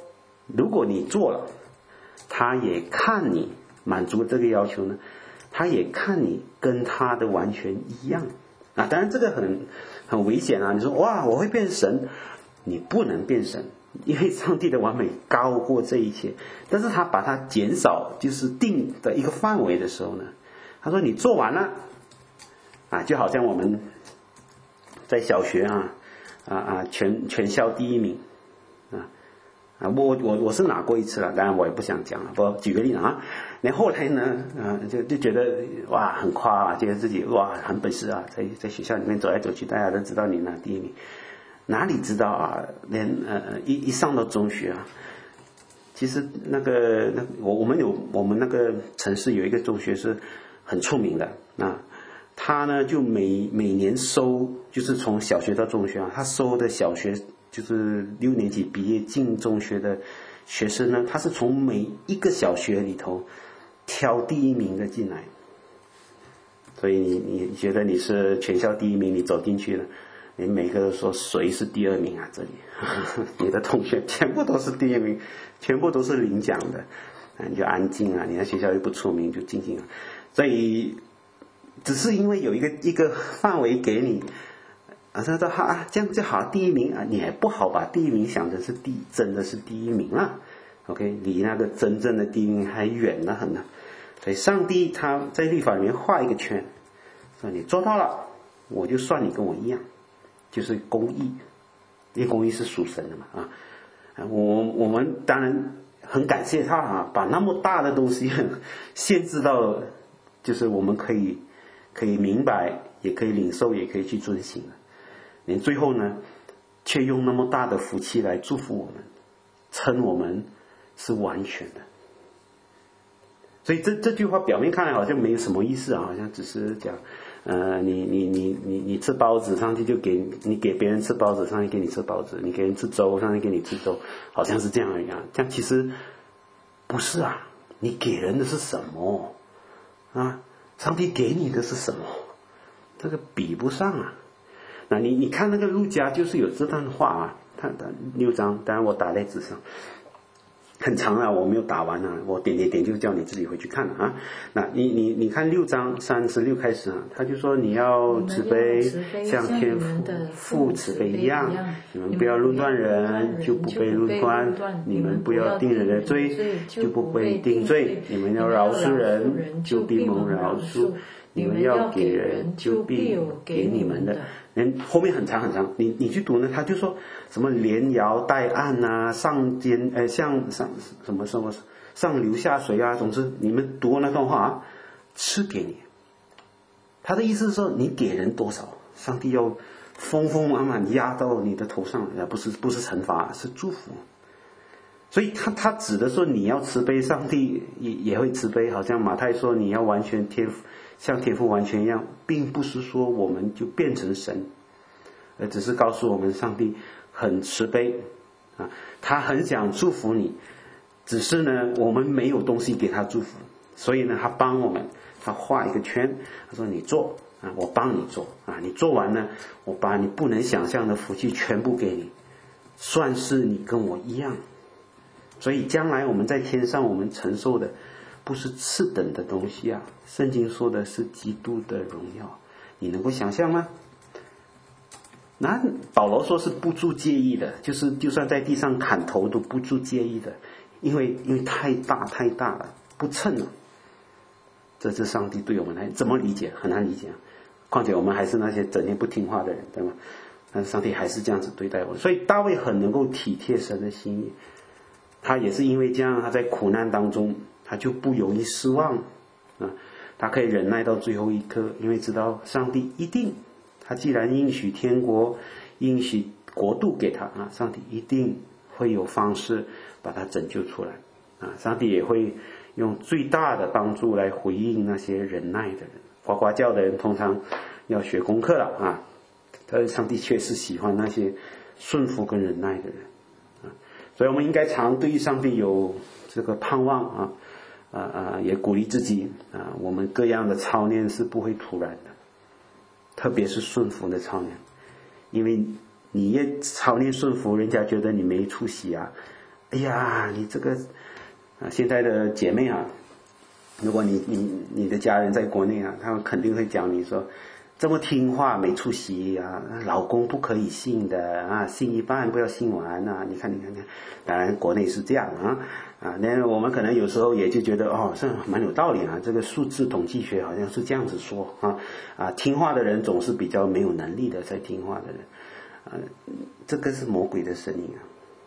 如果你做了，他也看你满足这个要求呢，他也看你跟他的完全一样啊。当然这个很危险啊！你说哇，我会变神，你不能变神，因为上帝的完美高过这一切。但是他把它减少，就是定的一个范围的时候呢，他说你做完了啊，就好像我们在小学全校第一名我是拿过一次了，当然我也不想讲了。不举个例子啊，那后来呢，就觉得哇很夸啊，觉得自己哇很本事啊，在学校里面走来走去，大家都知道你拿第一名。哪里知道啊？连一上到中学啊，其实我们那个城市有一个中学是很出名的啊，他呢就每年收，就是从小学到中学啊，他收的小学就是6年级毕业进中学的学生呢，他是从每一个小学里头挑第一名的进来。所以你觉得你是全校第一名，你走进去了，你每个都说谁是第2名啊？这里你的同学全部都是第1名，全部都是领奖的，你就安静啊，你在学校又不出名就静静啊。所以只是因为有一个范围给你啊，他说这样就好，第1名啊，你还不好把第1名想成是真的是第1名啊 ，OK， 离那个真正的第1名还远了很呢。所以上帝他在律法里面画一个圈，说你做到了，我就算你跟我一样，就是公义，因为公义是属神的嘛啊，我们当然很感谢他啊，把那么大的东西限制到，就是我们可以明白，也可以领受，也可以去遵行的。连最后呢，却用那么大的福气来祝福我们，称我们是完全的。所以这句话表面看来好像没有什么意思啊，好像只是讲，你吃包子，上帝就给别人吃包子，上帝给你吃包子；你给人吃粥，上帝给你吃粥，好像是这样而已啊。这样其实不是啊，你给人的是什么啊？上帝给你的是什么？这个比不上啊。那你看那个路加就是有这段话啊，他的6章，当然我打在纸上。很长了，我没有打完啊，我点就叫你自己回去看了啊。那你看6章36开始啊，他就说你要慈悲，像天父慈悲一样，你们不要论断人，就不被论断；你们不要定人的罪，就不被定罪；你们要饶恕人，就必蒙饶恕；你们要给人，就必有给你们的。后面很长很长，你去读呢，他就说什么连摇带按啊，上尖像什么上流下水啊，总之你们读过那段话啊，赐给你。他的意思是说，你给人多少，上帝要丰丰满满压到你的头上，不是惩罚，是祝福。所以他指的说你要慈悲，上帝也会慈悲。好像马太说你要完全像天父完全一样，并不是说我们就变成神，而只是告诉我们上帝很慈悲啊，他很想祝福你，只是呢我们没有东西给他祝福，所以呢他帮我们，他画一个圈，他说你做啊，我帮你做啊，你做完呢，我把你不能想象的福气全部给你，算是你跟我一样。所以将来我们在天上，我们承受的不是次等的东西啊，圣经说的是基督的荣耀，你能够想象吗？那保罗说是不住介意的，就是就算在地上砍头都不住介意的，因为太大了，不称了。这是上帝对我们来怎么理解？很难理解啊。况且我们还是那些整天不听话的人，对吗？但是上帝还是这样子对待我们，所以大卫很能够体贴神的心意。他也是因为这样，他在苦难当中他就不容易失望啊，他可以忍耐到最后一刻，因为知道上帝一定，他既然应许天国，应许国度给他啊，上帝一定会有方式把他拯救出来啊，上帝也会用最大的帮助来回应那些忍耐的人。呱呱叫的人通常要学功课了啊，但是上帝确实喜欢那些顺服跟忍耐的人。所以我们应该常对上帝有这个盼望啊，也鼓励自己啊，我们各样的操练是不会突然的，特别是顺服的操练，因为你越操练顺服，人家觉得你没出息啊， 哎呀，你这个现在的姐妹啊，如果你的家人在国内啊，他们肯定会讲你说这么听话没出息啊，老公不可以信的啊，信一半不要信完啊，你看，当然国内是这样那我们可能有时候也就觉得这蛮有道理啊，这个数字统计学好像是这样子说听话的人总是比较没有能力的才听话的人这个是魔鬼的声音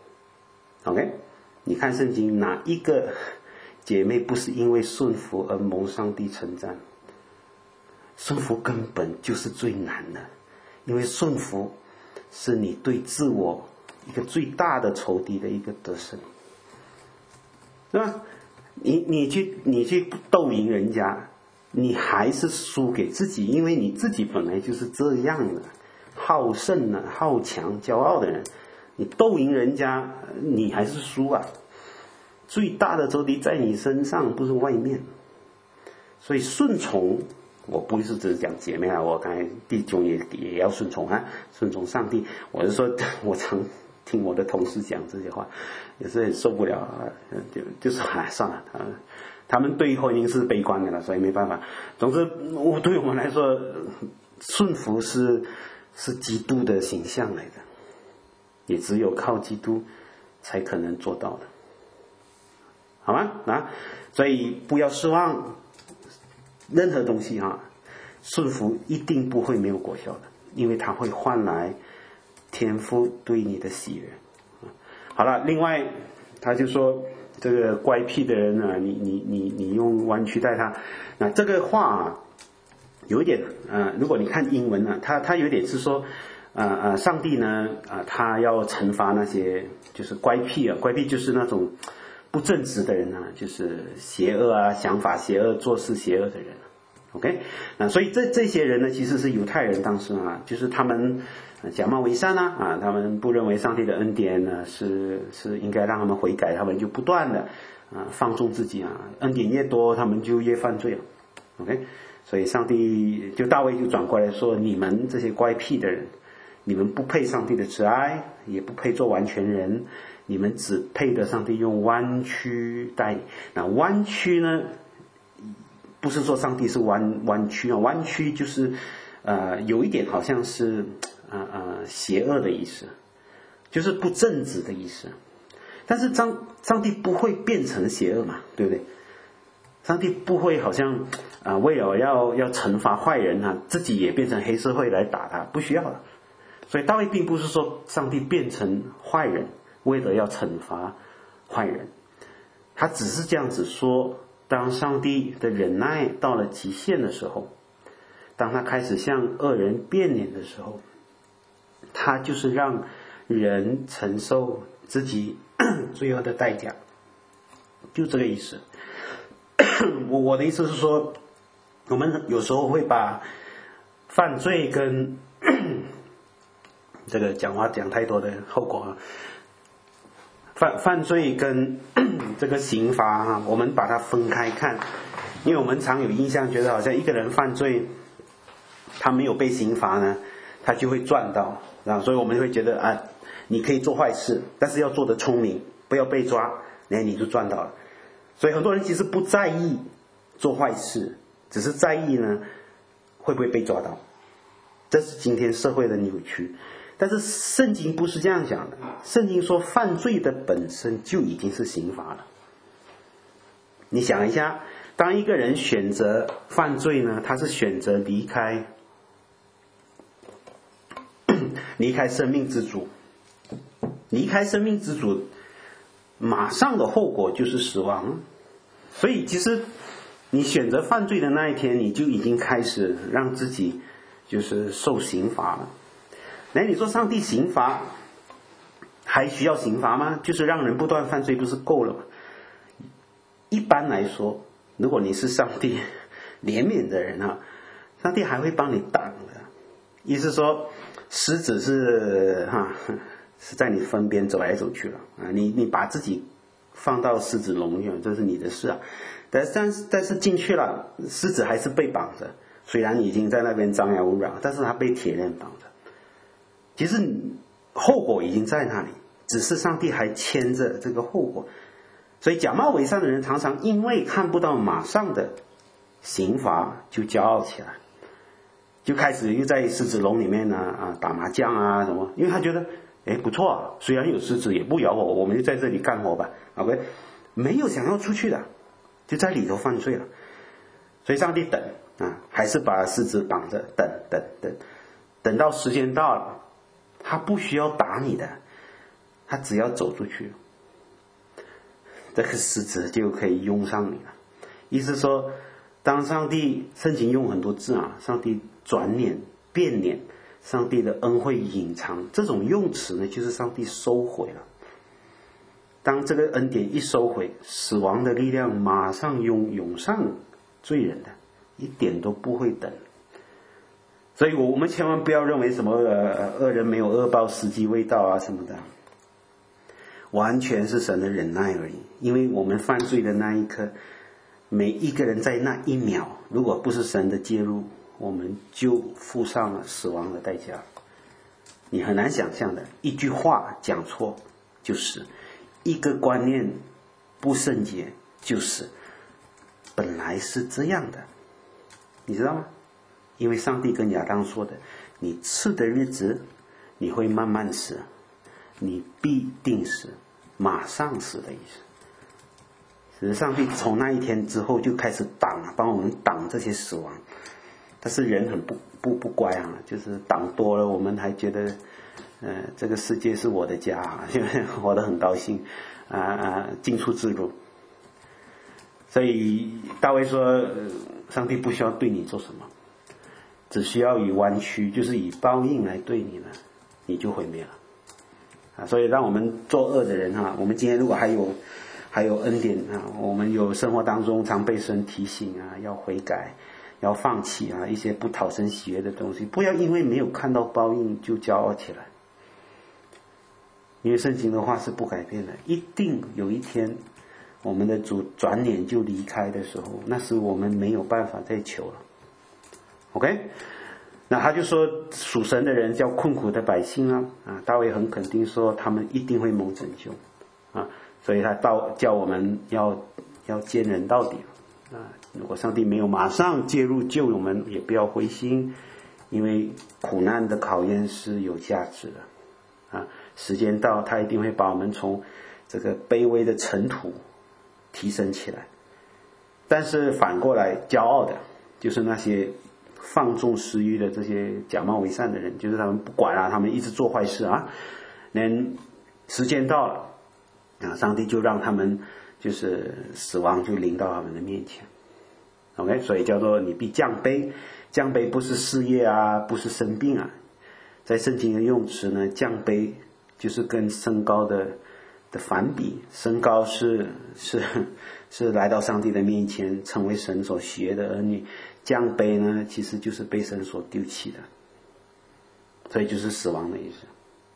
OK， 你看圣经哪一个姐妹不是因为顺服而蒙上帝称赞？顺服根本就是最难的，因为顺服是你对自我一个最大的仇敌的一个得胜，对吧？你去斗赢人家，你还是输给自己，因为你自己本来就是这样的，好胜啊、好强、骄傲的人，你斗赢人家，你还是输啊。最大的仇敌在你身上，不是外面。所以顺从，我不是只是讲姐妹啊，我刚才弟兄也要顺从顺从上帝。我是说，我常听我的同事讲这些话，也是很受不了就是算了他们对婚姻是悲观的了，所以没办法。总之，对我们来说，顺服是基督的形象来的，也只有靠基督才可能做到的，好吗？所以不要失望，任何东西顺服一定不会没有果效的，因为它会换来天父对你的喜悦。好了，另外他就说这个乖僻的人呢，你用弯曲待他。那这个话有一点如果你看英文呢，他有点是说上帝呢他要惩罚那些就是乖僻乖僻就是那种不正直的人就是邪恶想法邪恶、做事邪恶的人。OK， 所以这些人呢，其实是犹太人当时就是他们假冒为善他们不认为上帝的恩典呢是应该让他们悔改，他们就不断的放纵自己恩典越多，他们就越犯罪了。OK， 所以上帝大卫就转过来说，你们这些乖僻的人，你们不配上帝的慈爱，也不配做完全人，你们只配得上帝用弯曲待你。那弯曲呢，不是说上帝是弯曲弯曲就是有一点好像是邪恶的意思，就是不正直的意思。但是上帝不会变成邪恶嘛，对不对？上帝不会好像为了要惩罚坏人自己也变成黑社会来打他，不需要了。所以大卫并不是说上帝变成坏人为了要惩罚坏人，他只是这样子说，当上帝的忍耐到了极限的时候，当他开始向恶人变脸的时候，他就是让人承受自己罪恶的代价，就这个意思。我的意思是说，我们有时候会把犯罪跟这个讲话讲太多的后果犯罪跟这个刑罚我们把它分开看。因为我们常有印象觉得好像一个人犯罪，他没有被刑罚呢，他就会赚到所以我们会觉得你可以做坏事，但是要做得聪明，不要被抓，你就赚到了。所以很多人其实不在意做坏事，只是在意呢会不会被抓到，这是今天社会的扭曲。但是圣经不是这样讲的，圣经说犯罪的本身就已经是刑罚了。你想一下，当一个人选择犯罪呢，他是选择离开生命之主，离开生命之主，马上的后果就是死亡。所以其实你选择犯罪的那一天，你就已经开始让自己就是受刑罚了。你说上帝刑罚还需要刑罚吗？就是让人不断犯罪不是够了吗？一般来说，如果你是上帝怜悯的人上帝还会帮你挡的。意思说狮子是在你身边走来走去了你把自己放到狮子笼里，这是你的事但是进去了，狮子还是被绑着，虽然你已经在那边张牙舞爪，但是他被铁链绑着。其实后果已经在那里， 只是上帝还牵着这个后果。所以假冒伪善的人常常因为看不到马上的刑罚就骄傲起来，就开始又在狮子笼里面呢打麻将啊什么，因为他觉得不错啊，虽然有狮子也不咬我，我们就在这里干活吧 OK， 没有想要出去的，就在里头犯罪了。所以上帝等还是把狮子绑着，等到时间到了，他不需要打你的，他只要走出去，这个狮子就可以拥上你了。意思说，当上帝，圣经用很多字上帝转脸变脸，上帝的恩惠隐藏，这种用词呢，就是上帝收回了。当这个恩典一收回，死亡的力量马上涌上罪人的，一点都不会等。所以我们千万不要认为什么恶人没有恶报，时机未到啊什么的，完全是神的忍耐而已。因为我们犯罪的那一刻，每一个人在那一秒，如果不是神的介入，我们就付上了死亡的代价。你很难想象的，一句话讲错就死，一个观念不圣洁就死，本来是这样的，你知道吗？因为上帝跟亚当说的，你吃的日子你会慢慢死，你必定死，马上死的意思。其实上帝从那一天之后就开始帮我们挡这些死亡。但是人很不乖就是挡多了，我们还觉得这个世界是我的家活得很高兴进出自如。所以大卫说上帝不需要对你做什么，只需要以弯曲，就是以报应来对你呢，你就毁灭了所以让我们作恶的人我们今天如果还有恩典我们有生活当中常被神提醒要悔改，要放弃一些不讨神喜悦的东西，不要因为没有看到报应就骄傲起来。因为圣经的话是不改变的，一定有一天我们的主转脸就离开的时候，那时我们没有办法再求了。 OK， 那他就说属神的人叫困苦的百姓大卫很肯定说他们一定会蒙拯救所以他叫我们要坚忍到底如果上帝没有马上介入救我们，也不要灰心，因为苦难的考验是有价值的时间到他一定会把我们从这个卑微的尘土提升起来。但是反过来骄傲的就是那些放纵私欲的这些假冒伪善的人，就是他们不管他们一直做坏事连时间到了上帝就让他们就是死亡就临到他们的面前。 OK， 所以叫做你必降卑。降卑不是事业不是生病在圣经的用词呢，降卑就是跟升高的反比。升高是来到上帝的面前，成为神所喜悦的儿女。降卑呢，其实就是被神所丢弃的，所以就是死亡的意思。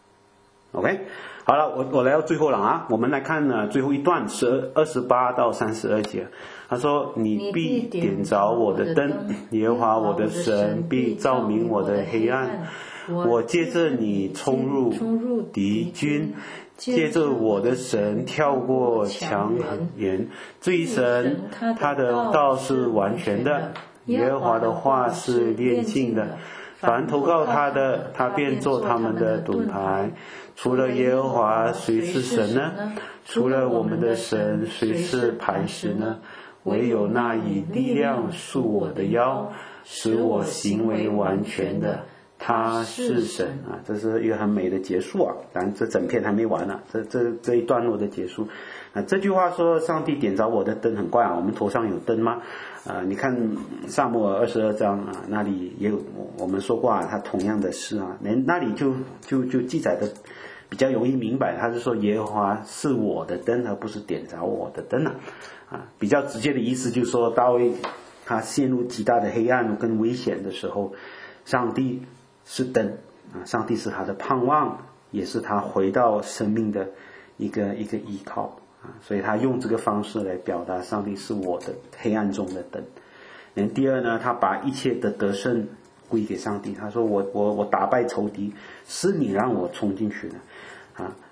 OK， 好了，我来到最后了我们来看呢最后一段28到32节。他说你必点着我的灯，耶和华我的神必照明我的黑暗。我借着你冲入敌军，借着我的神跳过墙垣。至于神，他的道是完全的，耶和华的话是炼净的。凡投靠他的，他便做他们的盾牌。除了耶和华，谁是神呢？除了我们的神，谁是磐石呢？唯有那以力量束我的腰，使我行为完全的，他是神这是一个很美的结束当然这整篇还没完这一段落的结束这句话说上帝点着我的灯很怪我们头上有灯吗你看撒母耳22章那里也有我们说过他同样的事那里就记载的比较容易明白，他是说耶和华是我的灯，而不是点着我的灯比较直接的意思就是说大卫他陷入极大的黑暗跟危险的时候，上帝是灯上帝是他的盼望，也是他回到生命的一个依靠所以他用这个方式来表达上帝是我的黑暗中的灯。第二呢，他把一切的得胜归给上帝，他说我打败仇敌，是你让我冲进去的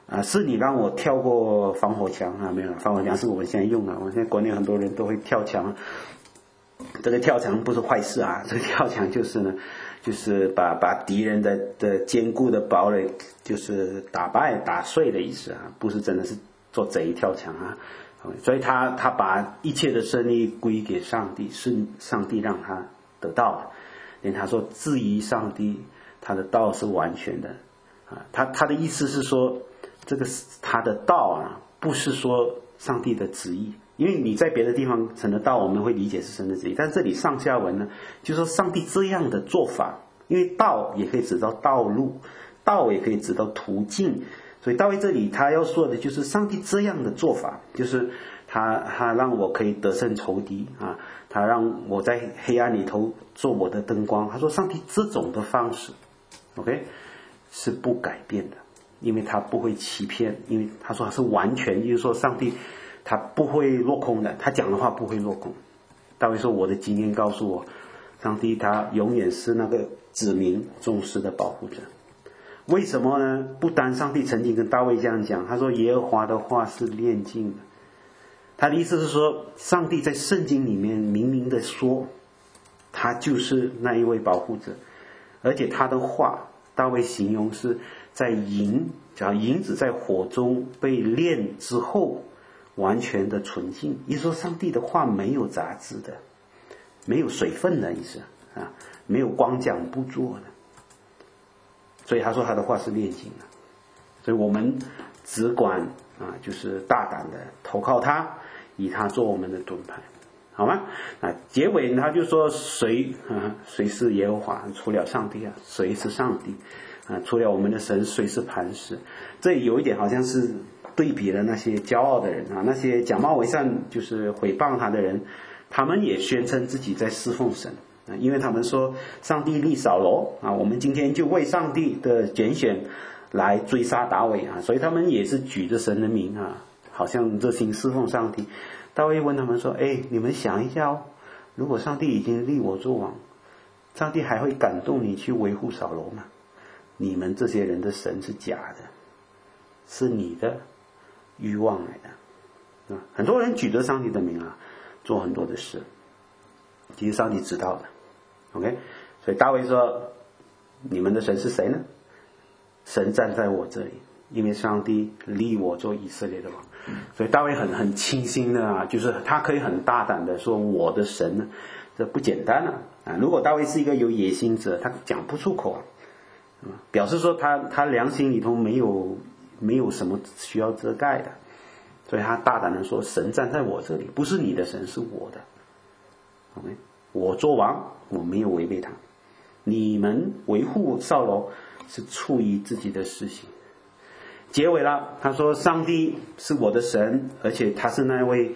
是你让我跳过防火墙啊，没有，防火墙是我们现在用的，我们现在国内很多人都会跳墙，这个跳墙不是坏事啊，这个跳墙就是呢，就是把敌人的坚固的堡垒就是打碎的意思啊，不是真的是做贼跳墙啊。所以他把一切的胜利归给上帝，是上帝让他得到的。连他说至于上帝，他的道是完全的啊，他的意思是说，这个他的道啊，不是说上帝的旨意，因为你在别的地方神的道我们会理解是神的旨意，但这里上下文呢，就说上帝这样的做法，因为道也可以指到道路，道也可以指到途径，所以大卫这里他要说的就是上帝这样的做法，就是他让我可以得胜仇敌啊，他让我在黑暗里头做我的灯光。他说上帝这种的方式 OK 是不改变的，因为他不会欺骗，因为他说他是完全，就是说上帝他不会落空的，他讲的话不会落空。大卫说我的经验告诉我，上帝他永远是那个子民忠实的保护者。为什么呢？不单上帝曾经跟大卫这样讲，他说耶和华的话是炼净的。他的意思是说，上帝在圣经里面明明的说，他就是那一位保护者，而且他的话，大卫形容是在银子在火中被炼之后，完全的纯净。意思说，上帝的话没有杂质的，没有水分的意思啊，没有光讲不做的。所以他说他的话是炼净的，所以我们只管就是大胆的投靠他，以他做我们的盾牌，好吗？结尾他就说谁是耶和华？除了上帝啊，谁是上帝啊？除了我们的神，谁是磐石？这有一点好像是对比了那些骄傲的人啊，那些假冒为善就是毁谤他的人，他们也宣称自己在侍奉神。因为他们说上帝立扫罗啊，我们今天就为上帝的拣选来追杀大卫啊，所以他们也是举着神的名啊，好像热心侍奉上帝。大卫问他们说：“你们想一下哦，如果上帝已经立我做王，上帝还会感动你去维护扫罗吗？你们这些人的神是假的，是你的欲望来的。”很多人举着上帝的名啊，做很多的事，其实上帝知道的。OK， 所以大卫说：“你们的神是谁呢？神站在我这里，因为上帝立我做以色列的王。”所以大卫很清新的啊，就是他可以很大胆的说：“我的神呢，这不简单啊！”如果大卫是一个有野心者，他讲不出口表示说他良心里头没有什么需要遮盖的，所以他大胆的说：“神站在我这里，不是你的神，是我的。”OK。我做王，我没有违背他。你们维护扫罗是出于自己的私心。结尾了，他说上帝是我的神，而且他是那位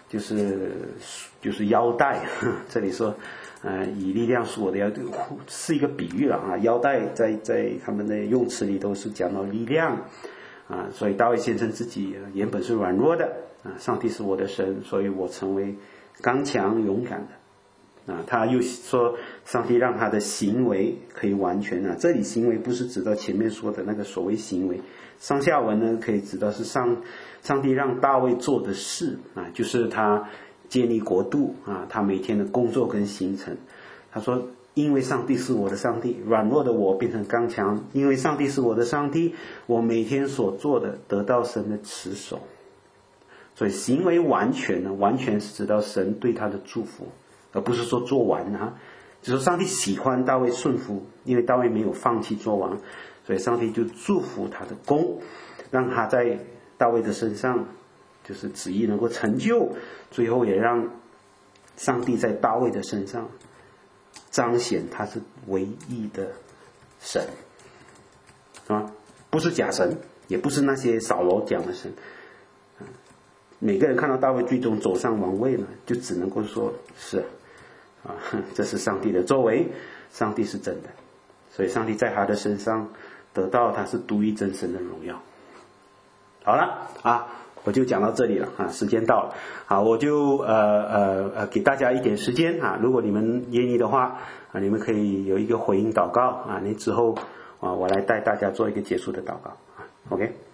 就是腰带。这里说以力量是我的腰带，是一个比喻了啊。腰带在他们的用词里都是讲到力量啊，所以大卫先生自己原本是软弱的啊，上帝是我的神，所以我成为刚强勇敢的。他又说上帝让他的行为可以完全这里行为不是指到前面说的那个所谓行为，上下文呢可以指到是上帝让大卫做的事就是他建立国度他每天的工作跟行程。他说因为上帝是我的上帝，软弱的我变成刚强，因为上帝是我的上帝，我每天所做的得到神的持守。所以行为完全呢，完全是指到神对他的祝福，而不是说做完就是说上帝喜欢大卫顺服，因为大卫没有放弃做王，所以上帝就祝福他的功，让他在大卫的身上就是旨意能够成就，最后也让上帝在大卫的身上彰显他是唯一的神，是吧？不是假神，也不是那些扫罗讲的神。每个人看到大卫最终走上王位呢，就只能够说是这是上帝的作为，上帝是真的，所以上帝在他的身上得到他是独一真神的荣耀。好了我就讲到这里了时间到了我就给大家一点时间如果你们愿意的话你们可以有一个回应祷告你之后我来带大家做一个结束的祷告OK。